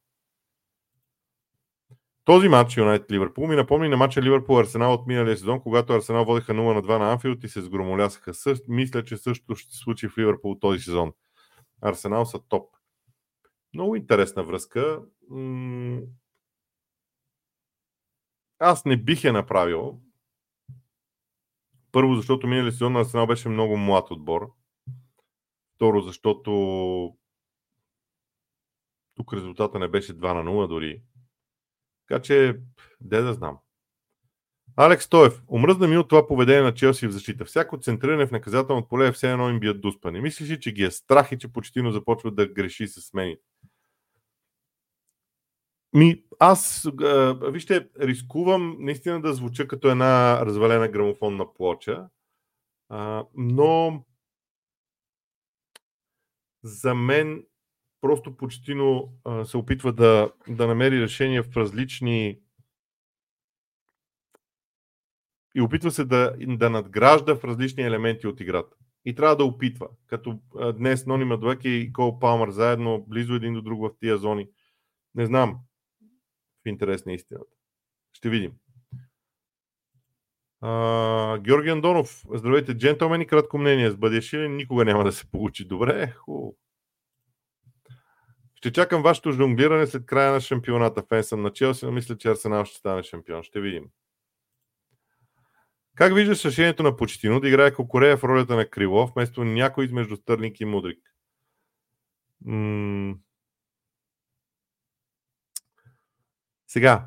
Този матч Юнайтед Ливърпул ми напомни на матча Ливърпул Арсенал от миналия сезон, когато Арсенал водеха нула на два на Анфилд и се сгромолясаха. Също, мисля, че също ще се случи в Ливърпул този сезон. Арсенал са топ. Много интересна връзка. Аз не бих я направил. Първо, защото миналия сезон на Арсенал беше много млад отбор. Второ, защото тук резултата не беше два на нула дори. Така че, де да знам. Алекс Тоев. Омръзна ми от това поведение на Челси в защита. Всяко центриране в наказателното поле е все едно им бият дуспа. Не мислиш ли, че ги е страх и че почтино започват да греши с смените? Ми, аз, а, вижте, рискувам наистина да звуча като една развалена грамофонна плоча, а, но за мен просто почтино а, се опитва да, да намери решение в различни и опитва се да, да надгражда в различни елементи от играта. И трябва да опитва. Като а, днес Нони Мадуеке и Кол Палмър заедно, близо един до друг в тия зони. Не знам. В интерес на истината. Ще видим. А, Георги Андонов. Здравейте, джентълмени. Кратко мнение. С Бадяшилин никога няма да се получи. Добре, хубаво. Ще чакам вашето жонглиране след края на шампионата. Фен съм на Челси, но мисля, че Арсенал ще стане шампион. Ще видим. Как виждаш решението на Почтино да играе Кокорея в ролята на крило, вместо някой измежду Стърлинг и Мудрик? М- Сега,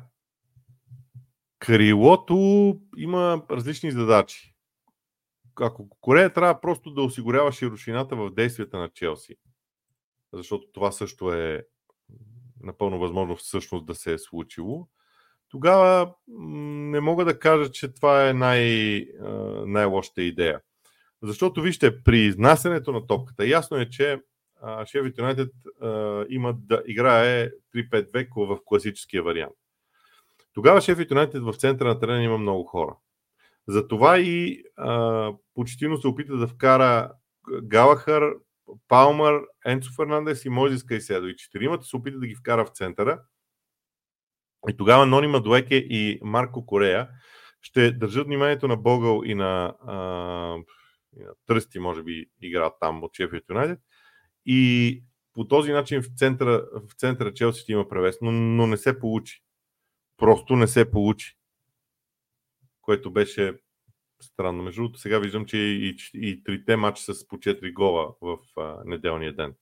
крилото има различни задачи. Ако Кокорея трябва просто да осигурява широчината в действията на Челси, защото това също е напълно възможно всъщност да се е случило, тогава не мога да кажа, че това е най- най-лошата идея. Защото, вижте, при изнасянето на топката, ясно е, че Шеффилд Юнайтед има да играе три пет две в класическия вариант. Тогава Шеффилд Юнайтед в центъра на терена има много хора. Затова и а, Почтино се опита да вкара Галахър, Палмър, Енцо Фернандес и Мойзес Кайседо. И четиримата се опита да ги вкара в центъра. И тогава Нони Мадуеке и Марко Корея ще държат вниманието на Богъл и на, а, и на Тръсти, може би, играят там от Шеффилд Юнайтед. И по този начин в центъра, в центъра Челси ще има превес, но, но не се получи. Просто не се получи. Което беше странно. Между другото, сега виждам, че и, и, и трите матча с по четири гола в а, неделния ден.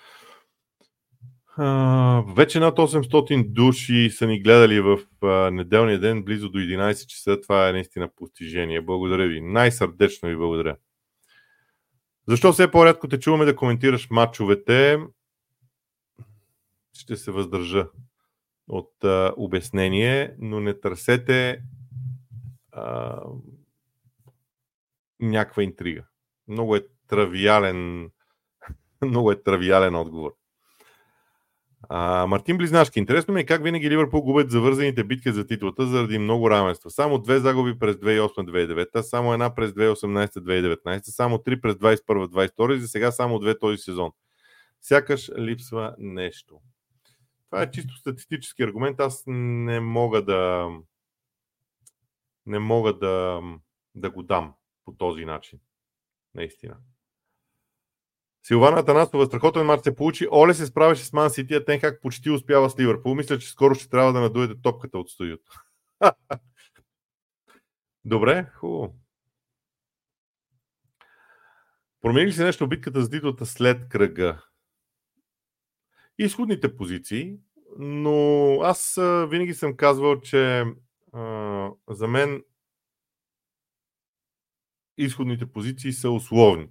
Uh, вече над осемстотин души са ни гледали в uh, неделния ден, близо до единайсет часа. Това е наистина постижение. Благодаря ви. Най-сърдечно ви благодаря. Защо все по-рядко те чуваме да коментираш матчовете? Ще се въздържа от uh, обяснение, но не търсете uh, някаква интрига. Много е травиален много е травиален отговор. А, Мартин Близнашки. Интересно ми е как винаги Ливърпул губят завързаните битки за титлата заради много равенства. Само две загуби през две хиляди и осма - две хиляди и девета, само една през две хиляди и осемнайсета - две хиляди и деветнайсета, само три през двайсет и първа - двайсет и втора и за сега само две този сезон. Сякаш липсва нещо. Това е чисто статистически аргумент. Аз не мога да не мога да, да го дам по този начин. Наистина. Силвана Атанасова, страхотен мач се получи. Оле се справяше с Ман Сити, а Тенхак почти успява с Ливърпул. Мисля, че скоро ще трябва да надуете топката от студиото. Добре, хубаво. Промени ли се нещо в битката за титлата след кръга? Изходните позиции, но аз а, винаги съм казвал, че а, за мен изходните позиции са условни.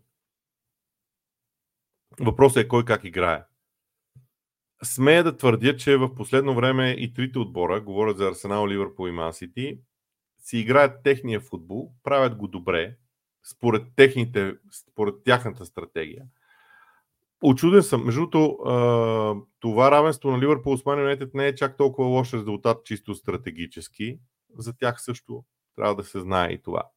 Въпросът е кой как играе. Смея да твърдя, че в последно време и трите отбора, говорят за Арсенал, Ливърпул и Ман Сити, си играят техния футбол, правят го добре, според, техните, според тяхната стратегия. Очуден съм. Между другото, това равенство на Ливърпул с Ман Юнайтед не е чак толкова лош резултат, чисто стратегически. За тях също трябва да се знае и това.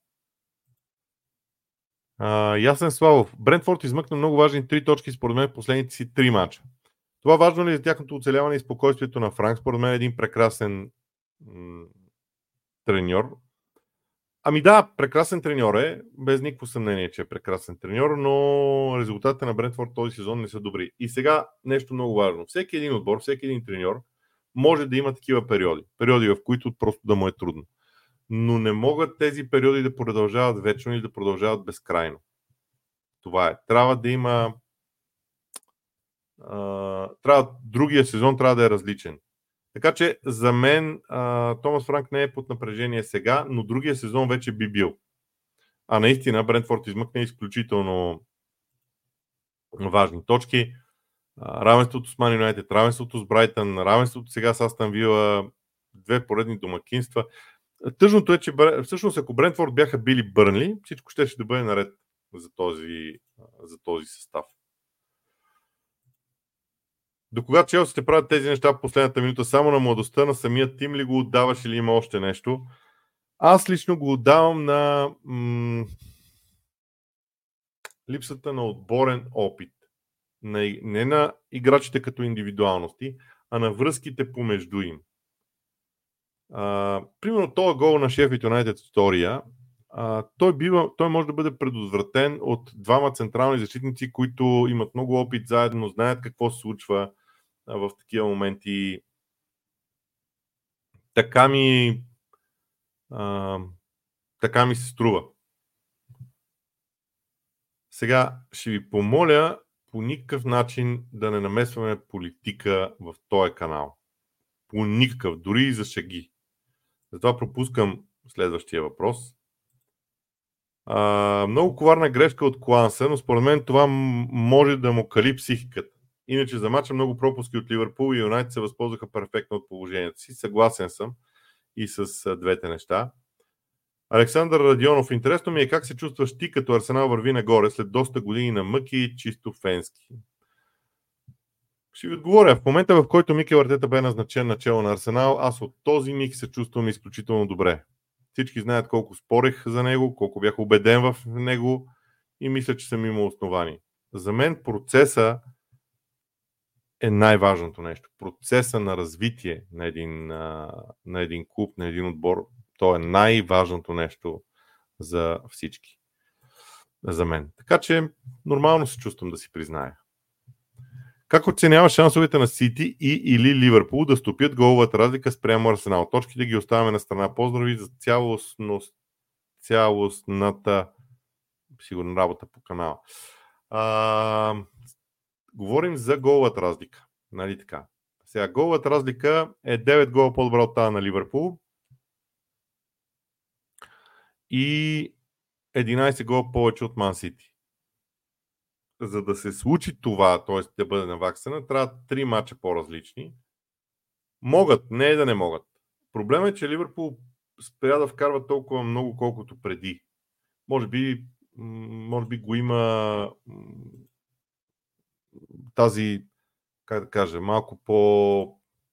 Ясен Славов. Брентфорд измъкна много важни три точки според мен в последните си три мача. Това важно ли е за тяхното оцеляване и спокойствието на Франк? Според мен е един прекрасен м- треньор. Ами да, прекрасен треньор е, без никакво съмнение, че е прекрасен треньор, но резултатите на Брентфорд този сезон не са добри. И сега нещо много важно. Всеки един отбор, всеки един треньор може да има такива периоди. Периоди, в които просто да му е трудно. Но не могат тези периоди да продължават вечно или да продължават безкрайно. Това е. Трябва да има... Uh, трябва, другия сезон трябва да е различен. Така че за мен uh, Томас Франк не е под напрежение сега, но другия сезон вече би бил. А наистина Брентфорд измъкне изключително важни точки. Uh, равенството с Ман Юнайтед, равенството с Брайтън, равенството сега с Астън Вила, две поредни домакинства. Тъжното е, че всъщност ако Брентфорд бяха били Бърнли, всичко ще, ще да бъде наред за този, за този състав. До кога Челси ще правят тези неща в последната минута? Само на младостта на самия тим ли го отдаваш или има още нещо? Аз лично го отдавам на м- липсата на отборен опит. На, не на играчите като индивидуалности, а на връзките помежду им. А, примерно този гол на Шеффилд Юнайтед история, а, той, бива, той може да бъде предотвратен от двама централни защитници, които имат много опит заедно, знаят какво се случва в такива моменти. Така ми а, така ми се струва. Сега ще ви помоля по никакъв начин да не намесваме политика в този канал. По никакъв, дори и за шеги. Затова пропускам следващия въпрос. А, много коварна грешка от Кланса, но според мен това може да му кали психиката. Иначе за мача много пропуски от Ливърпул и Юнайтед се възползваха перфектно от положението си. Съгласен съм и с двете неща. Александър Радионов, интересно ми е как се чувстваш ти, като Арсенал върви нагоре след доста години на мъки, чисто фенски. Ще ви отговоря. В момента, в който Микел Артета бе назначен начало на Арсенал, аз от този миг се чувствам изключително добре. Всички знаят колко спорех за него, колко бях убеден в него и мисля, че съм имал основание. За мен процеса е най-важното нещо. Процеса на развитие на един, на един клуб, на един отбор, то е най-важното нещо за всички. За мен. Така че нормално се чувствам да си призная. Как оценява шансовете на Сити и или Ливърпул да стопят головата разлика спрямо Арсенал? Точки да ги оставяме на страна. Поздрави за цялостност, цялостната сигурно работа по канала. А, говорим за головата разлика. Нали така? Сега, головата разлика е девет гола по-добра от тази на Ливърпул и единайсет гола повече от Ман Сити. За да се случи това, т.е. да бъде наваксана, трябва три мача по-различни. Могат, не е да не могат. Проблемът е, че Ливърпул спря да вкарва толкова много, колкото преди. Може би, може би го има тази, как да кажа, малко по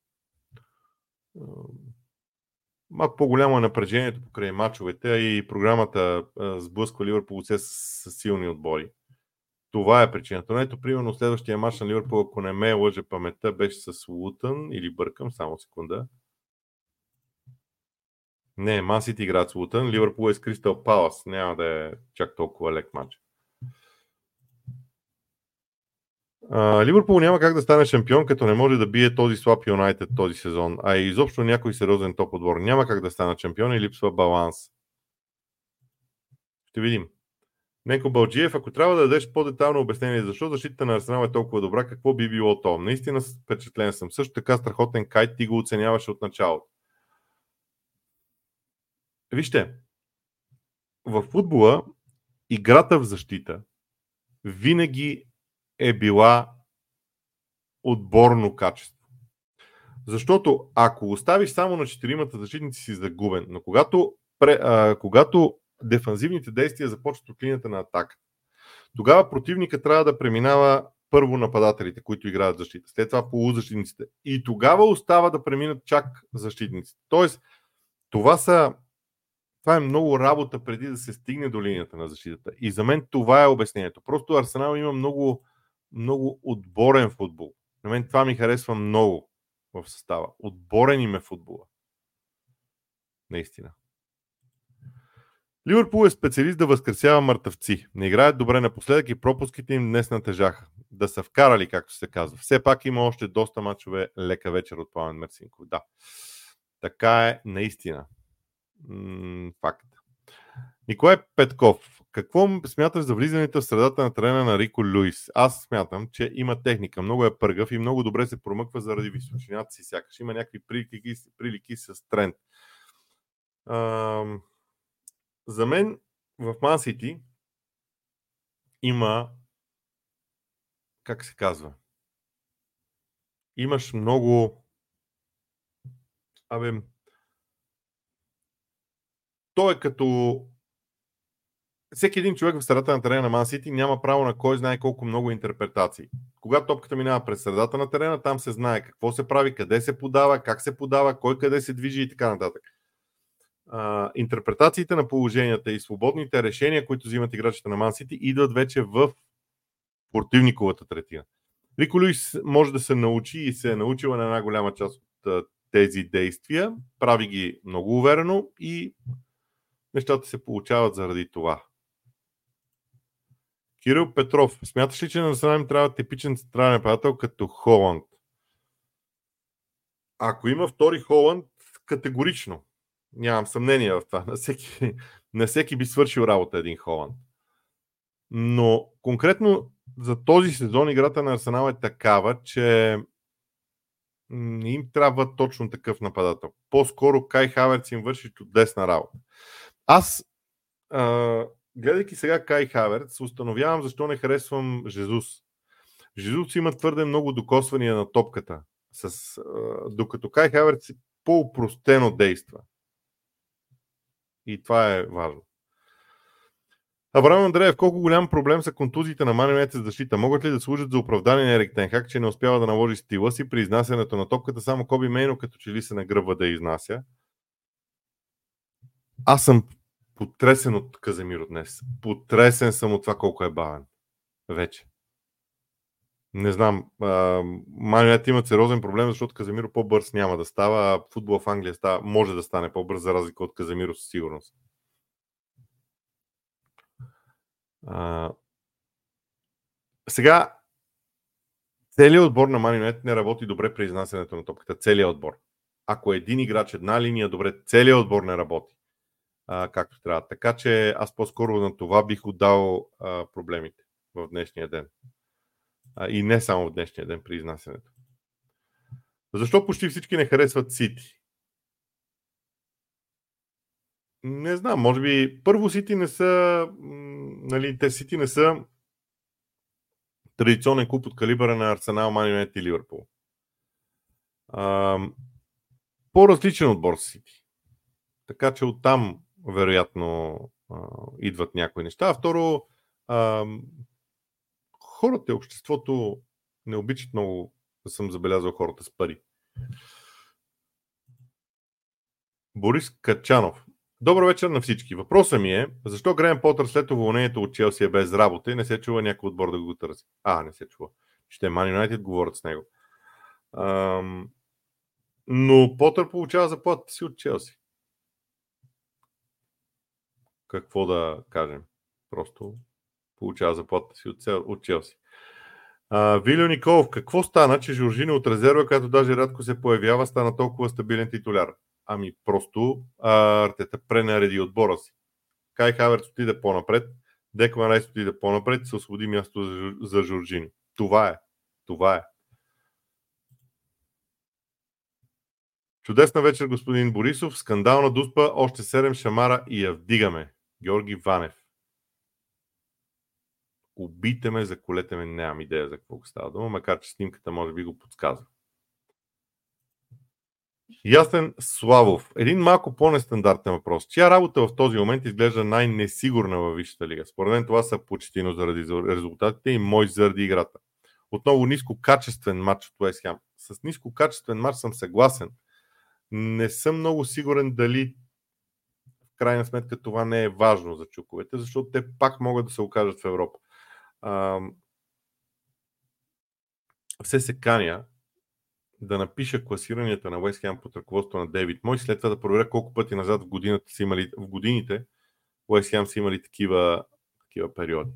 малко по-голямо е напрежението покрай мачовете и програмата сблъсква Ливърпул с, с силни отбори. Това е причината. Но ето, примерно, следващия мач на Ливърпул, ако не ме лъже паметта, беше с Лутън или бъркам, само секунда. Не, Ман Сити играят с Лутън, Ливърпул е с Кристал Палас. Няма да е чак толкова лек мач. Uh, Ливърпул няма как да стане шампион, като не може да бие този слаб Юнайтед този сезон, а и изобщо някой сериозен топ отбор. Няма как да стане шампион и липсва баланс. Ще видим. Ненко Балджиев, ако трябва да дадеш по-детално обяснение защо защита на Арсенал е толкова добра, какво би било то? Наистина впечатлен съм. Също така страхотен кайт, ти го оценяваше от началото. Вижте, в футбола играта в защита винаги е била отборно качество. Защото ако оставиш само на четиримата защитници си загубен, но когато, пре, а, когато дефанзивните действия започват от линията на атака, тогава противника трябва да преминава първо нападателите, които играят защита, след това полузащитниците. И тогава остава да преминат чак защитниците. Тоест, това са Това е много работа преди да се стигне до линията на защитата. И за мен това е обяснението. Просто Арсенал има много, много отборен футбол. На мен това ми харесва много в състава. Отборен им е футбола. Наистина. Ливърпул е специалист да възкресява мъртъвци. Не играят добре напоследък и пропуските им днес натежаха. Да са вкарали, както се казва. Все пак има още доста мачове. Лека вечер от Пламен Мерсинков. Да. Така е наистина. М- факт. Николай Петков. Какво смяташ за влизането в средата на терена на Рико Луис? Аз смятам, че има техника. Много е пъргав и много добре се промъква заради височината си. Сякаш има някакви прилики, прилики с тренд. Ам... За мен в Ман Сити има, как се казва, имаш много, абе, той е като всеки един човек в средата на терена на Ман Сити няма право на кой знае колко много интерпретации. Когато топката минава през средата на терена, там се знае какво се прави, къде се подава, как се подава, кой къде се движи и така нататък. Uh, интерпретациите на положенията и свободните решения, които взимат играчите на Ман Сити, идват вече в противниковата третина. Рико Луис може да се научи и се е научила на една голяма част от uh, тези действия, прави ги много уверено и нещата се получават заради това. Кирил Петров, смяташ ли, че на Арсенал им трябва типичен централен нападател като Холанд? Ако има втори Холанд, категорично. Нямам съмнение в това. На всеки, на всеки би свършил работа един Холанд. Но конкретно за този сезон играта на Арсенал е такава, че не им трябва точно такъв нападател. По-скоро Кай Хаверц им върши чудесна работа. Аз, а, гледайки сега Кай Хаверц, установявам защо не харесвам Жезус. Жезус има твърде много докосвания на топката, с, а, докато Кай Хаверц по-упростено действа. И това е важно. Авраам Андреев, колко голям проблем са контузиите на Ман Юнайтед с защита? Могат ли да служат за оправдание на Ерик тен Хаг, че не успява да наложи стила си при изнасянето на топката? Само Коби Мейно като че ли се нагръбва да изнася. Аз съм потресен от Каземиро днес. Потресен съм от това колко е бавен. Вече. Не знам. Ман Юнайтед имат сериозен проблем, защото Каземиро по-бърз няма да става, а футбол в Англия става, може да стане по-бърз, за разлика от Каземиро със сигурност. А, сега целият отбор на Ман Юнайтед не работи добре при изнасянето на топката. Целият отбор. Ако един играч, една линия добре, целият отбор не работи а, както трябва. Така че аз по-скоро на това бих отдал а, проблемите в днешния ден. А, и не само в днешния ден при изнасянето. Защо почти всички не харесват Сити? Не знам, може би първо Сити не са, нали, те Сити не са традиционен клуб от калибъра на Арсенал, Ман Юнайтед и Ливърпул. А, по-различен отбор са Сити. Така че оттам вероятно а, идват някои неща. А второ, а, хората и обществото не обичат много, да съм забелязал хората с пари. Борис Качанов. Добър вечер на всички. Въпросът ми е, защо Грейм Потър след уволнението от Челси е без работа и не се чува някой отбор да го търси? А, не се чува. Ще Ман Юнайтед говорят с него. Ам... Но Потър получава заплатата си от Челси. Какво да кажем? Просто получава заплатата си от, от Челси. А, Вилио Николов, какво стана, че Жоржино от резерва, която даже рядко се появява, стана толкова стабилен титуляр? Ами просто Артета пренареди отбора си. Кай Хаверц отиде по-напред, Деклан Райс отиде по-напред и се освободи място за, за Жоржино. Това е. Това е. Чудесна вечер, господин Борисов. Скандална дуспа, още седем шамара и я вдигаме. Георги Ванев. Убийте ме, заколете ме, нямам идея за какво става дума, макар че снимката може би го подсказва. Ясен Славов. Един малко по-нестандартен въпрос. Чия работа в този момент изглежда най-несигурна във Висшата лига? Според мен това са Почетино заради резултатите и Мой заради играта. Отново нискокачествен матч от Уест Хем. С нискокачествен матч съм съгласен. Не съм много сигурен дали в крайна сметка това не е важно за чуковете, защото те пак могат да се окажат в Европа. А, все се каня да напиша класиранията на Уест Хем под ръководството на Дейвид Мой, след това да проверя колко пъти назад в, годината са имали, в годините Уест Хем са имали такива, такива периоди.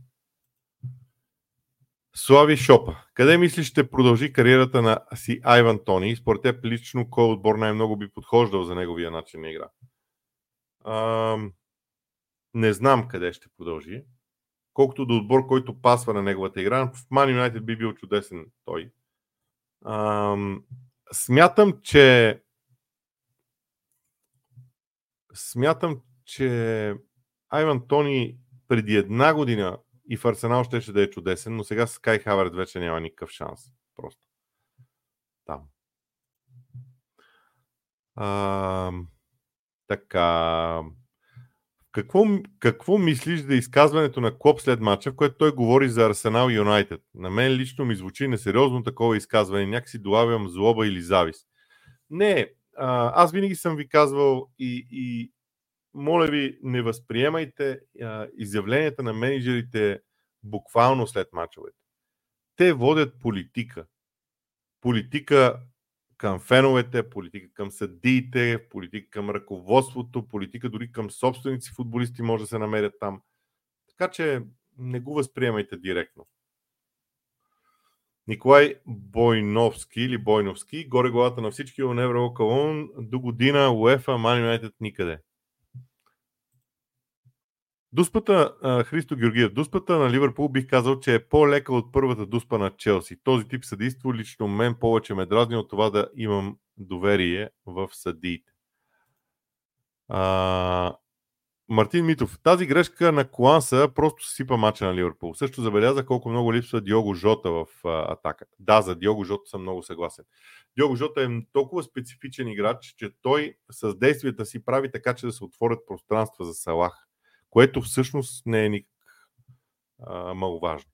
Слави Шопа. Къде мислиш ще продължи кариерата на си Айван Тони? Според теб лично кой отбор най-много би подхождал за неговия начин на игра? А, не знам къде ще продължи. Колкото до отбор, който пасва на неговата игра, в Man United би бил чудесен той. А, смятам, че смятам, че Айван Тони преди една година и в Арсенал щеше да е чудесен, но сега с Кай Хаверт вече няма никакъв шанс. Просто. Там. А, така. Какво, какво мислиш за изказването на Клоп след мача, в което той говори за Арсенал Юнайтед? На мен лично ми звучи несериозно такова изказване. Някакси долавям злоба или завист. Не, а, аз винаги съм ви казвал и, и моля ви, не възприемайте а, изявленията на менеджерите буквално след мачовете. Те водят политика. Политика към феновете, политика към съдиите, политика към ръководството, политика дори към собственици футболисти може да се намерят там. Така че не го възприемайте директно. Николай Бойновски или Бойновски, горе главата на всички, Never Walk Alone, до година УЕФА, Man United никъде. Дуспата, а, Христо Георгиев, дуспата на Ливърпул бих казал, че е по-лека от първата дуспа на Челси. Този тип съдийство лично мен повече ме дразни от това да имам доверие в съдиите. А, Мартин Митов, тази грешка на Куанса просто сипа мача на Ливърпул. Също забеляза колко много липсва Диого Жота в а, атака. Да, за Диого Жота съм много съгласен. Диого Жота е толкова специфичен играч, че той с действията си прави така, че да се отворят пространства за Салах, което всъщност не е никак а, маловажно.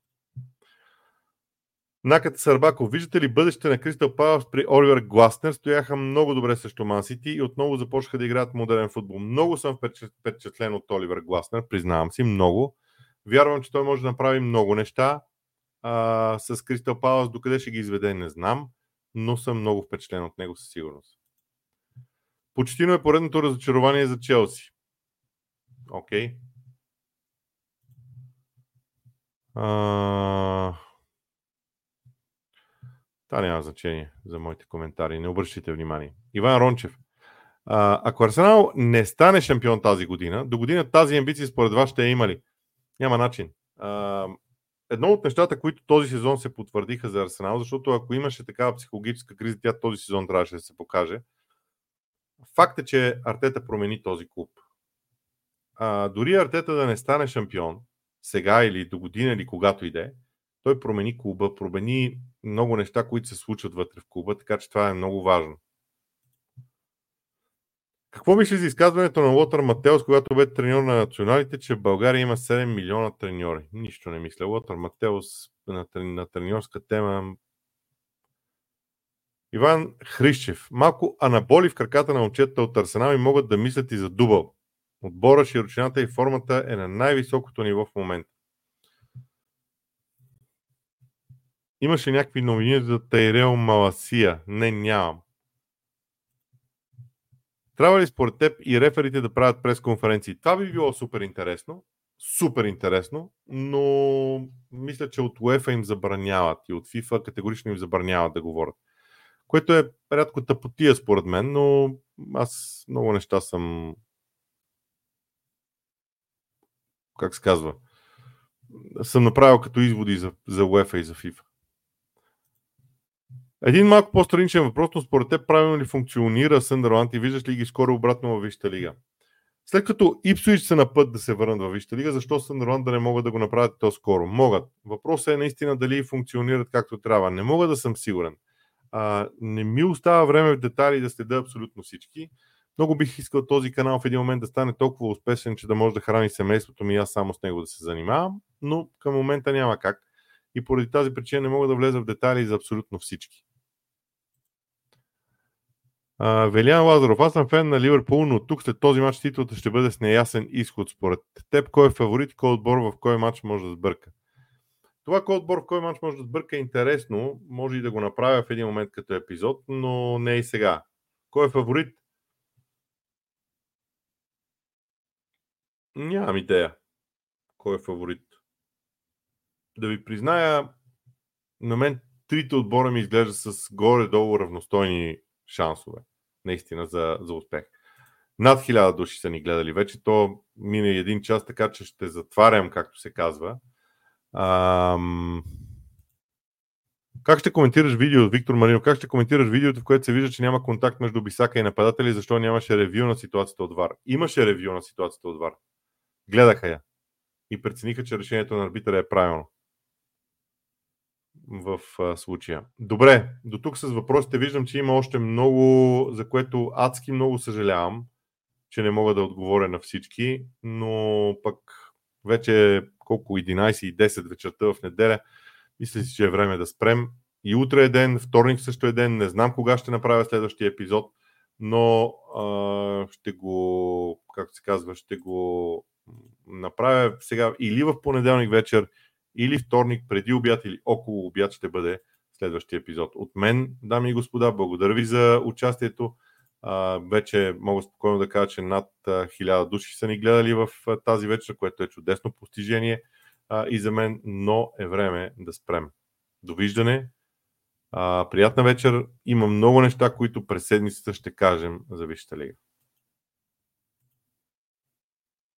Накът Сърбаков, виждате ли бъдеще на Кристал Палас при Оливер Гласнер? Стояха много добре срещу Ман Сити и отново започнаха да играят модерен футбол. Много съм впечатлен от Оливер Гласнер, признавам си, много. Вярвам, че той може да направи много неща а, с Кристал Палас. Докъде ще ги изведе, не знам, но съм много впечатлен от него със сигурност. Почтино е поредното разочарование за Челси. Окей. Okay. А... Това няма значение за моите коментари. Не обръщайте внимание. Иван Рончев. А, ако Арсенал не стане шампион тази година, до година тази амбиция според вас ще е има ли? Няма начин. А, едно от нещата, които този сезон се потвърдиха за Арсенал, защото ако имаше такава психологическа криза, тя този сезон трябваше да се покаже. Факт е, че Артета промени този клуб. А, дори Артета да не стане шампион, сега или до година, или когато иде, той промени клуба, промени много неща, които се случват вътре в клуба, така че това е много важно. Какво мисли за изказването на Лотър Матеус, когато бе треньор на националите, че в България има седем милиона треньори? Нищо не мисля. Лотър Матеус на, на треньорска тема. Иван Хрищев. Малко анаболи в краката на момчетата от Арсенал и могат да мислят и за дубъл. Отбора, широчината и формата е на най-високото ниво в момента. Имаше някакви новини за Тайрел Маласия? Не, нямам. Трябва ли според теб и реферите да правят пресконференции? Това би било супер интересно. Супер интересно, но мисля, че от УЕФА им забраняват и от ФИФА категорично им забраняват да говорят. Което е рядко тъпотия според мен, но аз много неща съм, как се казва, съм направил като изводи за, за УЕФА и за ФИФА. Един малко по-страничен въпрос, но според теб правилно ли функционира Съндърланд и виждаш ли ги скоро обратно във Висшата лига? След като Ипсуич са на път да се върнат във Висшата лига, защо Съндърланд да не могат да го направят то скоро? Могат. Въпросът е наистина дали функционират както трябва. Не мога да съм сигурен. А, не ми остава време в детайли да следя абсолютно всички. Много бих искал този канал в един момент да стане толкова успешен, че да може да храни семейството ми и аз само с него да се занимавам, но към момента няма как. И поради тази причина не мога да влеза в детайли за абсолютно всички. Uh, Велиан Лазаров, аз съм фен на Ливърпул, но тук след този матч титлата ще бъде с неясен изход. Според теб, кой е фаворит, кой отбор в кой матч може да сбърка? Това кой отбор в кой матч може да сбърка е интересно. Може и да го направя в един момент като епизод, но не и сега. Кой е фаворит? Нямам идея. Кой е фаворит? Да ви призная, на мен трите отбора ми изглежда с горе-долу равностойни шансове. Наистина за, за успех. Над хиляда души са ни гледали вече. То мине един час, така че ще затварям, както се казва. Ам... Как ще коментираш видео, Виктор Маринов, как ще коментираш видеото, в което се вижда, че няма контакт между Бисака и нападатели, защо нямаше ревю на ситуацията от ВАР? Имаше ревю на ситуацията от ВАР. Гледаха я и прецениха, че решението на арбитъра е правилно в а, случая. Добре, до тук с въпросите виждам, че има още много, за което адски много съжалявам, че не мога да отговоря на всички, но пък вече колко единайсет и десет вечерта в неделя, мисля си, че е време да спрем. И утре е ден, вторник също е ден, не знам кога ще направя следващия епизод, но а, ще го, както се казва, ще го направя сега или в понеделник вечер, или вторник преди обяд, или около обяд ще бъде следващия епизод. От мен, дами и господа, благодаря ви за участието. Uh, вече мога спокойно да кажа, че над хиляда души са ни гледали в uh, тази вечер, което е чудесно постижение uh, и за мен, но е време да спрем. Довиждане, uh, приятна вечер. Има много неща, които през седмицата ще кажем за Висшата лига.